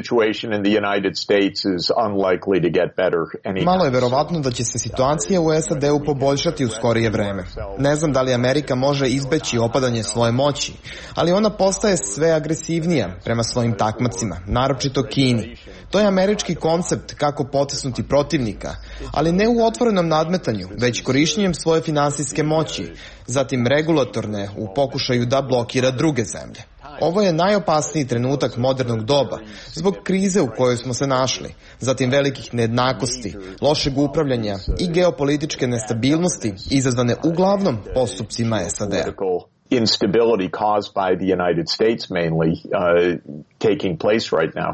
Malo je verovatno da će se situacija u SAD-u poboljšati u skorije vreme. Ne znam da li Amerika može izbeći opadanje svoje moći, ali ona postaje sve agresivnija prema svojim takmacima, naročito Kini. To je američki koncept kako potisnuti protivnika, ali ne u otvorenom nadmetanju, već korišćenjem svoje finansijske moći, zatim regulatorne u pokušaju da blokira druge zemlje. Ovo je najopasniji trenutak modernog doba, zbog krize u kojoj smo se našli, zatim velikih nejednakosti, lošeg upravljanja i geopolitičke nestabilnosti izazvane uglavnom postupcima SAD-a. Instability caused by the United States mainly taking place right now.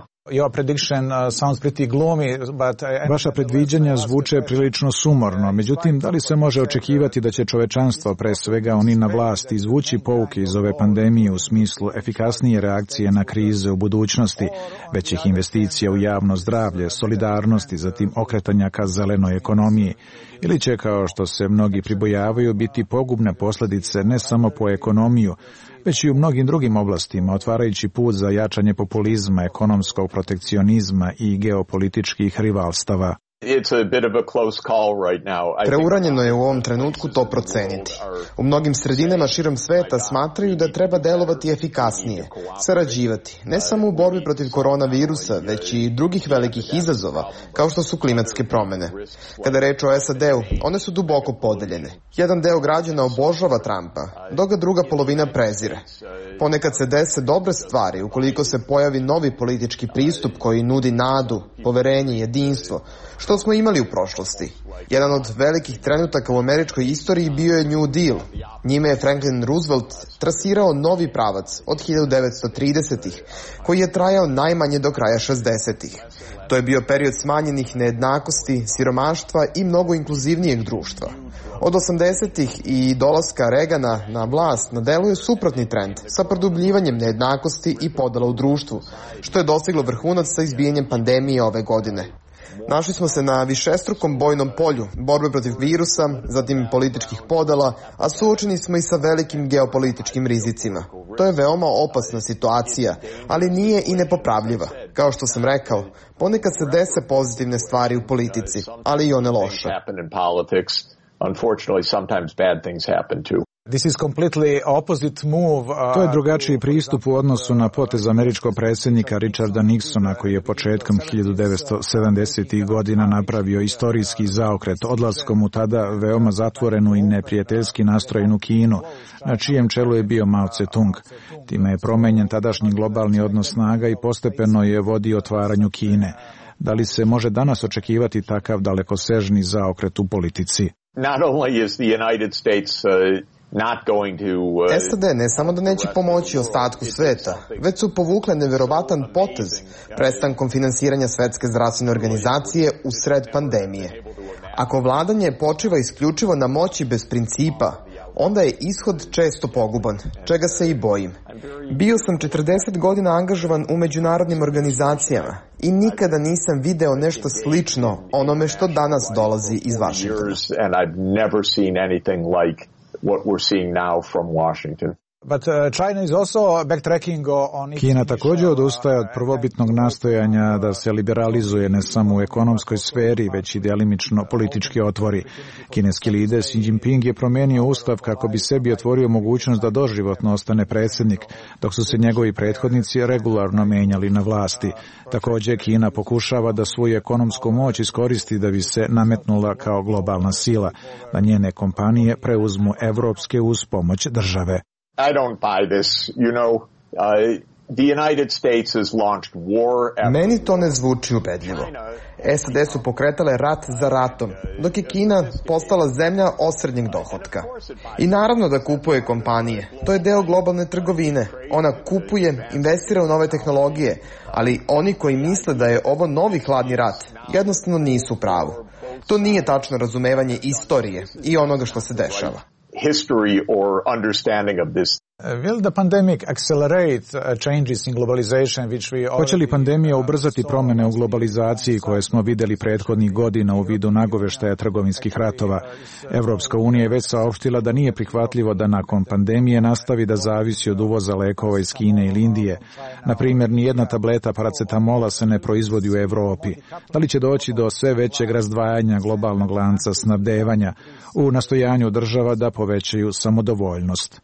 Vaša predviđanja zvuče prilično sumorno, međutim, da li se može očekivati da će čovečanstvo, pre svega oni na vlasti, izvući pouke iz ove pandemije u smislu efikasnije reakcije na krize u budućnosti, većih investicija u javno zdravlje, solidarnosti, zatim okretanja ka zelenoj ekonomiji, ili će, kao što se mnogi pribojavaju, biti pogubne posljedice ne samo po ekonomiju, već i u mnogim drugim oblastima, otvarajući put za jačanje populizma, ekonomskog protekcionizma i geopolitičkih rivalstava. Preuranjeno je u ovom trenutku to proceniti. U mnogim sredinama širom sveta smatraju da treba delovati efikasnije, sarađivati, ne samo u borbi protiv koronavirusa, već i drugih velikih izazova, kao što su klimatske promene. Kada je reč o SAD-u, one su duboko podeljene. Jedan deo građana obožava Trumpa, dok ga druga polovina prezire. Ponekad se dese dobre stvari ukoliko se pojavi novi politički pristup koji nudi nadu, poverenje, jedinstvo, što smo imali u prošlosti. Jedan od velikih trenutaka u američkoj istoriji bio je New Deal. Njime je Franklin Roosevelt trasirao novi pravac od 1930-ih, koji je trajao najmanje do kraja 60-ih. To je bio period smanjenih nejednakosti, siromaštva i mnogo inkluzivnijeg društva. Od 80-ih i dolaska Reagana na vlast na delu je suprotni trend sa produbljivanjem nejednakosti i podela u društvu, što je dostiglo vrhunac sa izbijanjem pandemije ove godine. Našli smo se na višestrukom bojnom polju, borbe protiv virusa, zatim političkih podela, a suočeni smo i sa velikim geopolitičkim rizicima. To je veoma opasna situacija, ali nije i nepopravljiva. Kao što sam rekao, ponekad se dese pozitivne stvari u politici, ali i one loše. Unfortunately, sometimes bad things happen too. To je drugačiji pristup u odnosu na potez američkog predsjednika Richarda Nixona, koji je početkom 1970. godina napravio istorijski zaokret odlaskom u tada veoma zatvorenu i neprijateljski nastrojenu Kinu, na čijem čelu je bio Mao Tse-tung. Time je promenjen tadašnji globalni odnos snaga i postepeno je vodio otvaranju Kine. Da li se može danas očekivati takav dalekosežni zaokret u politici? Not only is the United States SAD ne samo da neće pomoći ostatku sveta, već su povukle neverovatan potez prestankom finansiranja Svetske zdravstvene organizacije u sred pandemije. Ako vladanje počiva isključivo na moći bez principa, onda je ishod često poguban, čega se i bojim. Bio sam 40 godina angažovan u međunarodnim organizacijama i nikada nisam video nešto slično onome što danas dolazi iz Vašingtona. Kina također odustaje od prvobitnog nastojanja da se liberalizuje ne samo u ekonomskoj sferi, već i delimično politički otvori. Kineski lider Xi Jinping je promijenio ustav kako bi sebi otvorio mogućnost da doživotno ostane predsjednik, dok su se njegovi prethodnici regularno menjali na vlasti. Također Kina pokušava da svoju ekonomsku moć iskoristi da bi se nametnula kao globalna sila, da njene kompanije preuzmu evropske uz pomoć države. I don't buy this. The United States has launched war. Meni to ne zvuči ubedljivo. SAD su pokretale rat za ratom, dok je Kina postala zemlja osrednjeg dohotka. I naravno da kupuje kompanije. To je deo globalne trgovine. Ona kupuje, investira u nove tehnologije, ali oni koji misle da je ovo novi hladni rat, jednostavno nisu u pravu. To nije tačno razumevanje istorije i onoga što se dešava. History or understanding of this. Will the pandemic accelerate changes in globalization which we already... Hoće li pandemija ubrzati promjene u globalizaciji koje smo vidjeli prethodnih godina u vidu nagoveštaja trgovinskih ratova? Evropska unija je već saopštila da nije prihvatljivo da nakon pandemije nastavi da zavisi od uvoza lekova iz Kine ili Indije. Na primjer, nijedna tableta paracetamola se ne proizvodi u Evropi. Da li će doći do sve većeg razdvajanja globalnog lanca snabdevanja u nastojanju država da povećaju samodovoljnost?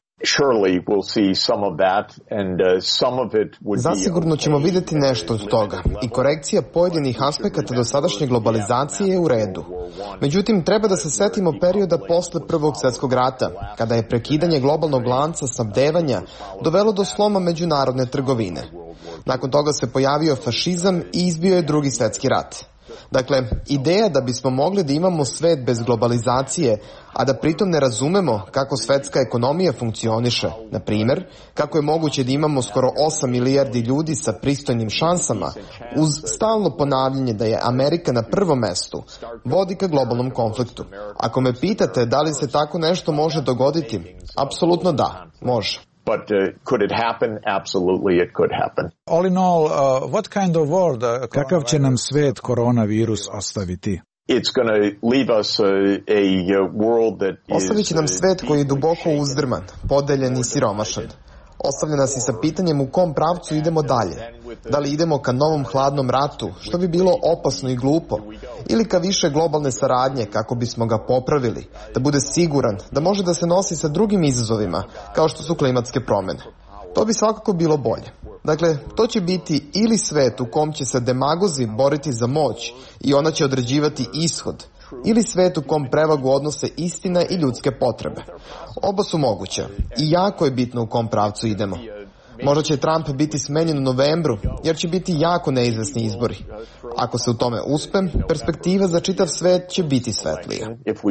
Zasigurno ćemo vidjeti nešto od toga i korekcija pojedinih aspekata dosadašnje globalizacije je u redu. Međutim, treba da se setimo perioda posle Prvog svjetskog rata, kada je prekidanje globalnog lanca snabdevanja dovelo do sloma međunarodne trgovine. Nakon toga se pojavio fašizam i izbio je Drugi svjetski rat. Dakle, ideja da bismo mogli da imamo svet bez globalizacije, a da pritom ne razumemo kako svetska ekonomija funkcioniše, na primjer, kako je moguće da imamo skoro 8 milijardi ljudi sa pristojnim šansama, uz stalno ponavljanje da je Amerika na prvom mestu, vodi ka globalnom konfliktu. Ako me pitate da li se tako nešto može dogoditi, apsolutno da, može. But could it happen? Absolutely, it could happen. All in all, what kind of world, kakav će nam svet koronavirus ostaviti? It's going to leave us a world that is... Ostavit će nam svet koji je duboko uzdrman, podeljen i siromašan. Ostavlja nas i sa pitanjem u kom pravcu idemo dalje. Da li idemo ka novom hladnom ratu, što bi bilo opasno i glupo, ili ka više globalne saradnje kako bismo ga popravili, da bude siguran, da može da se nosi sa drugim izazovima, kao što su klimatske promjene. To bi svakako bilo bolje. Dakle, to će biti ili svet u kom će se demagozi boriti za moć i ona će određivati ishod, ili svet u kom prevagu odnose istina i ljudske potrebe. Oba su moguća i jako je bitno u kom pravcu idemo. Možda će Trump biti smenjen u novembru, jer će biti jako neizvesni izbori. Ako se u tome uspem, perspektiva za čitav svet će biti svetlija.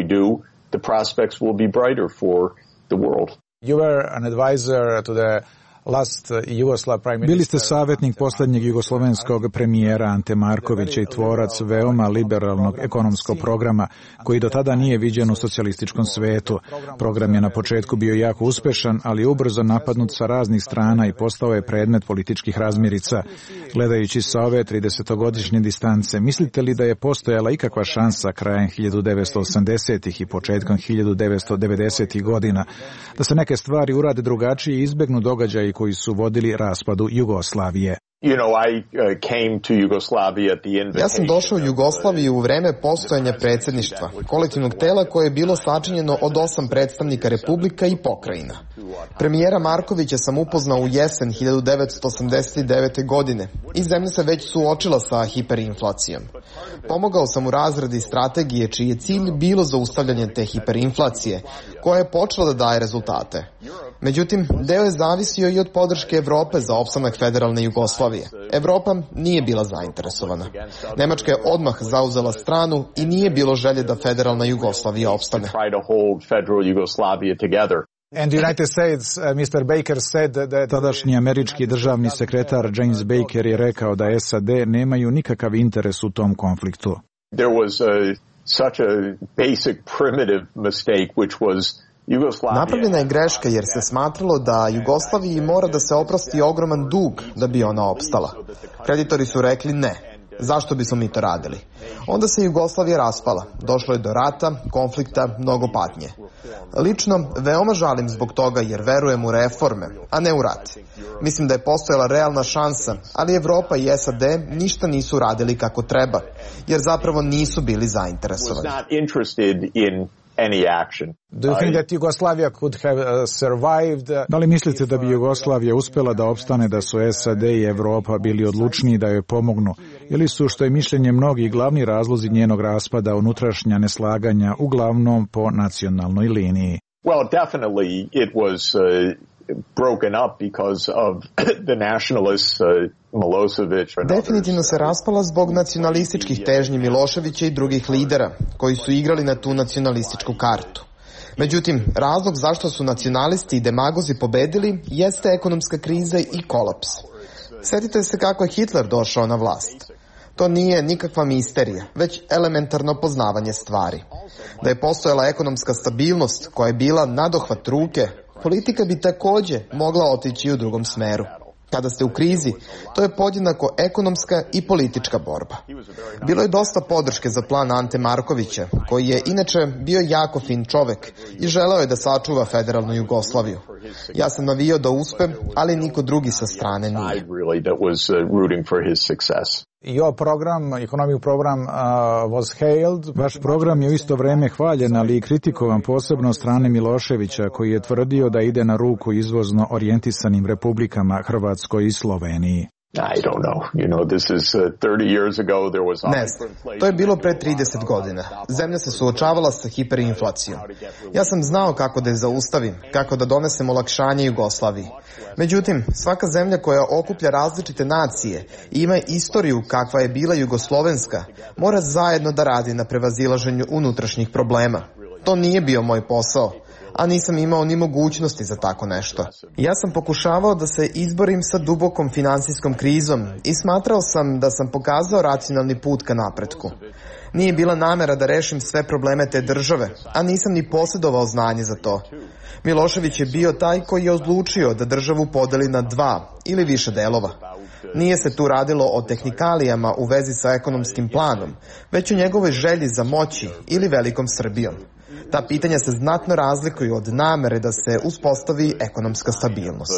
You were an advisor to the Bili ste savjetnik posljednjeg jugoslovenskog premijera Ante Markovića i tvorac veoma liberalnog ekonomskog programa koji do tada nije viđen u socijalističkom svetu. Program je na početku bio jako uspešan, ali ubrzo napadnut sa raznih strana i postao je predmet političkih razmirica. Gledajući sa ove 30-godišnje distance, mislite li da je postojala ikakva šansa krajem 1980-ih i početkom 1990-ih godina da se neke stvari urade drugačije i izbegnu događaji koji su vodili raspadu Jugoslavije? Ja sam došao u Jugoslaviju u vreme postojanja predsjedništva, kolektivnog tela koje je bilo sačinjeno od 8 predstavnika republika i pokrajina. Premijera Markovića sam upoznao u jesen 1989. godine i zemlja se već suočila sa hiperinflacijom. Pomogao sam u razradi strategije čiji je cilj bilo zaustavljanje te hiperinflacije, koja je počela da daje rezultate. Međutim, deo je zavisio i od podrške Evrope za opstanak federalne Jugoslavije. Evropa nije bila zainteresovana. Nemačka je odmah zauzela stranu i nije bilo želje da federalna Jugoslavija opstane. And the United States, Mr. Baker said that... Tadašnji američki državni sekretar James Baker je rekao da SAD nemaju nikakav interes u tom konfliktu. There was such a basic primitive mistake which was Napravljena je greška jer se smatralo da Jugoslaviji mora da se oprosti ogroman dug da bi ona opstala. Kreditori su rekli ne. Zašto bismo mi to radili? Onda se Jugoslavija raspala. Došlo je do rata, konflikta, mnogo patnje. Lično, veoma žalim zbog toga jer verujem u reforme, a ne u rat. Mislim da je postojala realna šansa, ali Evropa i SAD ništa nisu radili kako treba, jer zapravo nisu bili zainteresovani. Do you think that Yugoslavia could have survived? Da li mislite da bi Jugoslavija uspjela da opstane da su SAD i Evropa bili odlučniji da joj pomognu? Ili su, što je mišljenje mnogih, glavni razlozi njenog raspada unutrašnja neslaganja uglavnom po nacionalnoj liniji? Well, definitely it was broken up because of the nationalists Milosevic. Definitivno se raspala zbog nacionalističkih težnji Miloševića i drugih lidera koji su igrali na tu nacionalističku kartu. Međutim, razlog zašto su nacionalisti i demagozi pobedili jeste ekonomska kriza i kolaps. Sjetite se kako je Hitler došao na vlast. To nije nikakva misterija, već elementarno poznavanje stvari. Da je postojala ekonomska stabilnost koja je bila nadohvat ruke, politika bi također mogla otići u drugom smeru. Kada ste u krizi, to je podjednako ekonomska i politička borba. Bilo je dosta podrške za plan Ante Markovića, koji je inače bio jako fin čovek i želeo je da sačuva federalnu Jugoslaviju. Ja sam navijao da uspe, ali niko drugi sa strane nije. Your program, economic program was hailed. Vaš program je u isto vrijeme hvaljen, ali i kritikovan posebno od strane Miloševića, koji je tvrdio da ide na ruku izvozno orijentisanim republikama Hrvatskoj i Sloveniji. I don't know. You know, this is 30 years ago there was... Ne znam, to je bilo pre 30 godina. Zemlja se suočavala sa hiperinflacijom. Ja sam znao kako da je zaustavim, kako da donesem olakšanje Jugoslaviji. Međutim, svaka zemlja koja okuplja različite nacije i ima istoriju kakva je bila jugoslovenska, mora zajedno da radi na prevazilaženju unutrašnjih problema. To nije bio moj posao, a nisam imao ni mogućnosti za tako nešto. Ja sam pokušavao da se izborim sa dubokom finansijskom krizom i smatrao sam da sam pokazao racionalni put ka napretku. Nije bila namera da rešim sve probleme te države, a nisam ni posjedovao znanje za to. Milošević je bio taj koji je odlučio da državu podeli na 2 ili više delova. Nije se tu radilo o tehnikalijama u vezi sa ekonomskim planom, već o njegovoj želji za moći ili velikom Srbijom. Ta pitanja se znatno razlikuju od namere da se uspostavi ekonomska stabilnost.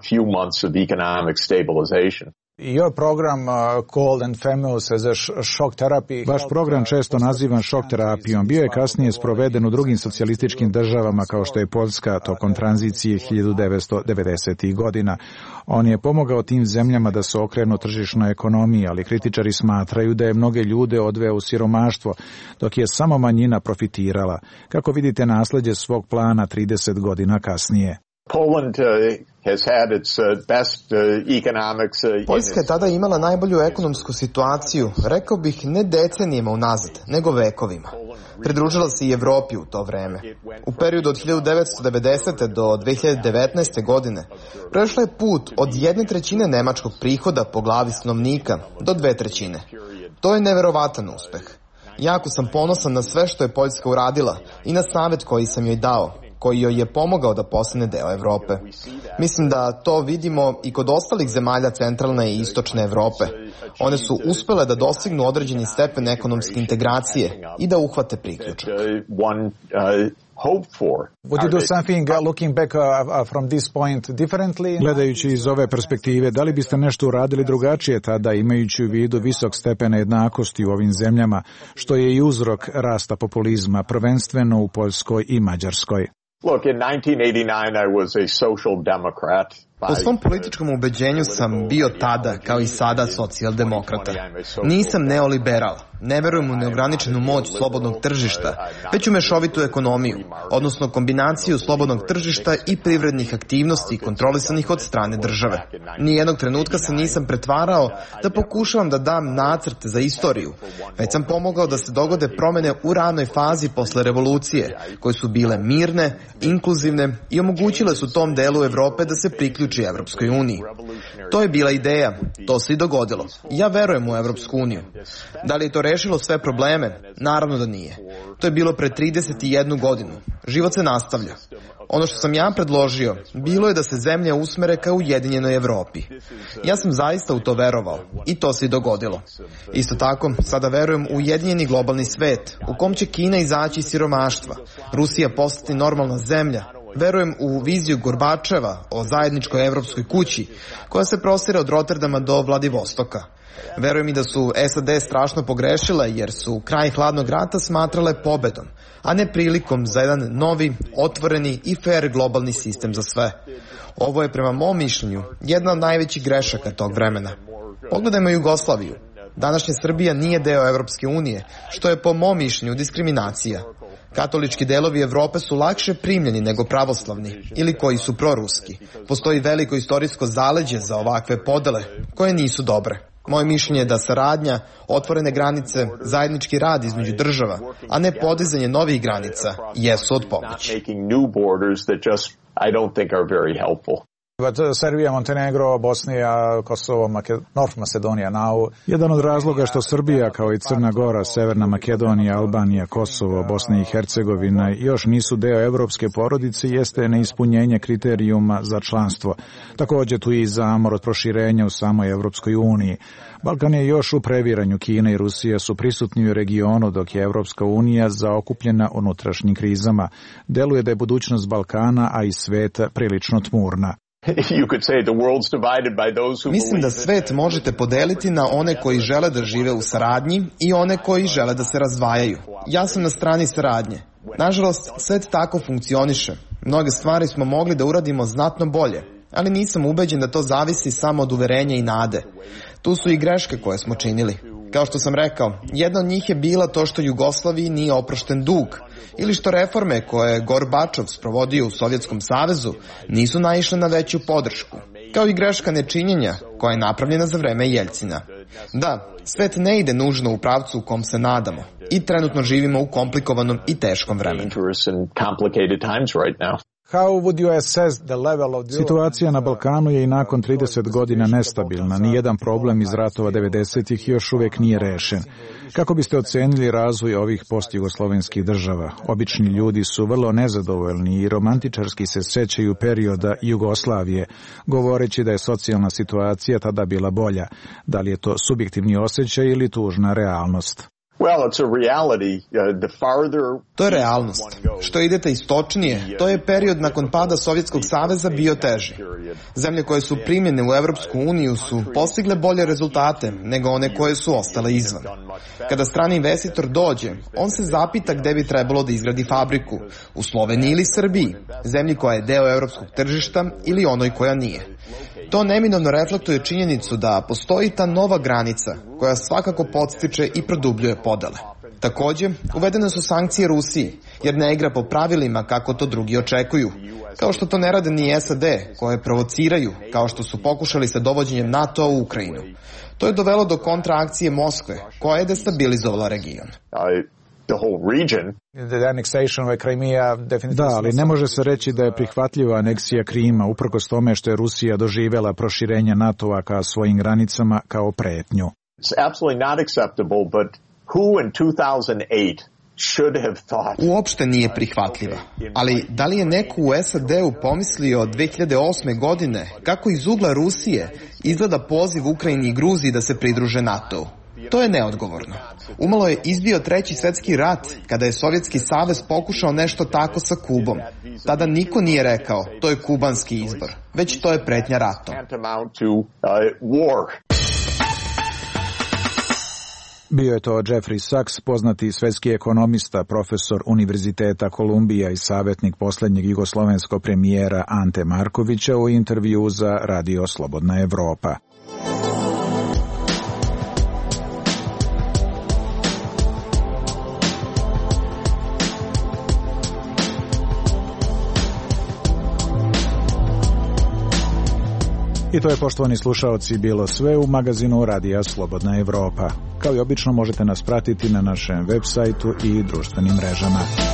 Your program called and famous as a shock therapy. Vaš program često nazivan šok terapijom. Bio je kasnije sproveden u drugim socijalističkim državama kao što je Poljska tokom tranzicije 1990. godina. On je pomogao tim zemljama da se okrenu tržišnoj ekonomiji, ali kritičari smatraju da je mnoge ljude odveo u siromaštvo, dok je samo manjina profitirala. Kako vidite nasleđe svog plana 30 godina kasnije? Poland has had its best economics. Poljska je tada imala najbolju ekonomsku situaciju, rekao bih ne decenijima unazad, nego vekovima. Pridružila se i Evropi u to vreme. U periodu od 1990. do 2019. godine prešla je put od 1/3 nemačkog prihoda po glavi stanovnika do 2/3. To je neverovatan uspeh. Jako sam ponosan na sve što je Poljska uradila i na savjet koji sam joj dao, koji joj je pomogao da postane deo Evrope. Mislim da to vidimo i kod ostalih zemalja centralne i istočne Evrope. One su uspele da dostignu određeni stepen ekonomske integracije i da uhvate priključak. Would you do something looking back from this point differently? Gledajući iz ove perspektive, da li biste nešto uradili drugačije tada, imajući u vidu visok stepen jednakosti u ovim zemljama, što je i uzrok rasta populizma, prvenstveno u Poljskoj i Mađarskoj? Look, in 1989 I was a social democrat. Po svom političkom ubeđenju sam bio tada, kao i sada, socijaldemokrata. Nisam neoliberal. Ne verujem u neograničenu moć slobodnog tržišta, već u mešovitu ekonomiju, odnosno kombinaciju slobodnog tržišta i privrednih aktivnosti kontrolisanih od strane države. Nijednog trenutka se nisam pretvarao da pokušavam da dam nacrt za istoriju, već sam pomogao da se dogode promene u ranoj fazi posle revolucije, koje su bile mirne, inkluzivne i omogućile su tom delu Evrope da se priključi Evropskoj uniji. To je bila ideja, to se i dogodilo. Ja verujem u Evropsku uniju. Da li je to rešilo sve probleme? Naravno da nije. To je bilo pre 31 godinu. Život se nastavlja. Ono što sam ja predložio bilo je da se zemlje usmere ka ujedinjenoj Evropi. Ja sam zaista u to verovao i to se i dogodilo. Isto tako, sada verujem u ujedinjeni globalni svet u kom će Kina izaći iz siromaštva, Rusija postati normalna zemlja. Verujem u viziju Gorbačeva o zajedničkoj evropskoj kući koja se prostire od Rotterdama do Vladivostoka. Verujem i da su SAD strašno pogrešile jer su kraj hladnog rata smatrale pobedom, a ne prilikom za jedan novi, otvoreni i fair globalni sistem za sve. Ovo je prema mom mišljenju jedna od najvećih grešaka tog vremena. Pogledajmo Jugoslaviju. Današnja Srbija nije deo Evropske unije, što je po mom mišljenju diskriminacija. Katolički delovi Evrope su lakše primljeni nego pravoslavni ili koji su proruski. Postoji veliko istorijsko zaleđe za ovakve podele koje nisu dobre. Moje mišljenje je da saradnja, otvorene granice, zajednički rad između država, a ne podizanje novih granica, jesu od pomoći. But Serbia, Montenegro, Bosnija, Kosovo, North Macedonia now. Jedan od razloga što Srbija kao i Crna Gora, Severna Makedonija, Albanija, Kosovo, Bosna i Hercegovina još nisu deo evropske porodice jeste neispunjenje kriterijuma za članstvo. Također tu je i zamor od proširenja u samoj Evropskoj uniji. Balkan je još u previranju. Kina i Rusija su prisutni u regionu dok je Evropska unija zaokupljena unutrašnjim krizama. Deluje da je budućnost Balkana, a i sveta prilično tmurna. Mislim da svet možete podeliti na one koji žele da žive u saradnji i one koji žele da se razdvajaju. Ja sam na strani saradnje. Nažalost, svet tako funkcioniše. Mnoge stvari smo mogli da uradimo znatno bolje, ali nisam ubeđen da to zavisi samo od uverenja i nade. Tu su i greške koje smo činili. Kao što sam rekao, jedna od njih je bila to što Jugoslaviji nije oprošten dug, ili što reforme koje je Gorbačov sprovodio u Sovjetskom savezu nisu naišle na veću podršku, kao i greška nečinjenja koja je napravljena za vreme Jeljcina. Da, svet ne ide nužno u pravcu u kom se nadamo i trenutno živimo u komplikovanom i teškom vremenu. Situacija na Balkanu je i nakon 30 godina nestabilna. Nijedan problem iz ratova 90-ih još uvek nije rešen. Kako biste ocenili razvoj ovih postjugoslovenskih država? Obični ljudi su vrlo nezadovoljni i romantičarski se sećaju perioda Jugoslavije, govoreći da je socijalna situacija tada bila bolja. Da li je to subjektivni osjećaj ili tužna realnost? To je realnost. Što idete istočnije, to je period nakon pada Sovjetskog saveza bio teži. Zemlje koje su primljene u Evropsku uniju su postigle bolje rezultate nego one koje su ostale izvan. Kada strani investitor dođe, on se zapita gde bi trebalo da izgradi fabriku, u Sloveniji ili Srbiji, zemlji koja je deo evropskog tržišta ili onoj koja nije. To neminovno reflektuje činjenicu da postoji ta nova granica koja svakako podstiče i produbljuje podele. Također, uvedene su sankcije Rusiji, jer ne igra po pravilima kako to drugi očekuju. Kao što to ne rade ni SAD, koje provociraju, kao što su pokušali sa dovođenjem NATO u Ukrajinu. To je dovelo do kontraakcije Moskve, koja je destabilizovala region. Da, ali ne može se reći da je prihvatljiva aneksija Krima, uprkos tome što je Rusija doživjela proširenje NATO-a ka svojim granicama kao pretnju. Uopšte nije prihvatljiva. Ali da li je neko u SAD-u pomislio 2008. godine kako iz ugla Rusije izgleda poziv Ukrajini i Gruziji da se pridruže NATO-u? To je neodgovorno. Umalo je izbio Treći svetski rat kada je Sovjetski savez pokušao nešto tako sa Kubom. Tada niko nije rekao to je kubanski izbor, već to je pretnja ratom. Bio je to Jeffrey Sachs, poznati svetski ekonomista, profesor Univerziteta Kolumbija i savjetnik posljednjeg jugoslovenskog premijera Ante Markovića u intervju za Radio Slobodna Evropa. I to je, poštovani slušaoci, bilo sve u magazinu Radija Slobodna Evropa. Kao i obično možete nas pratiti na našem web sajtu i društvenim mrežama.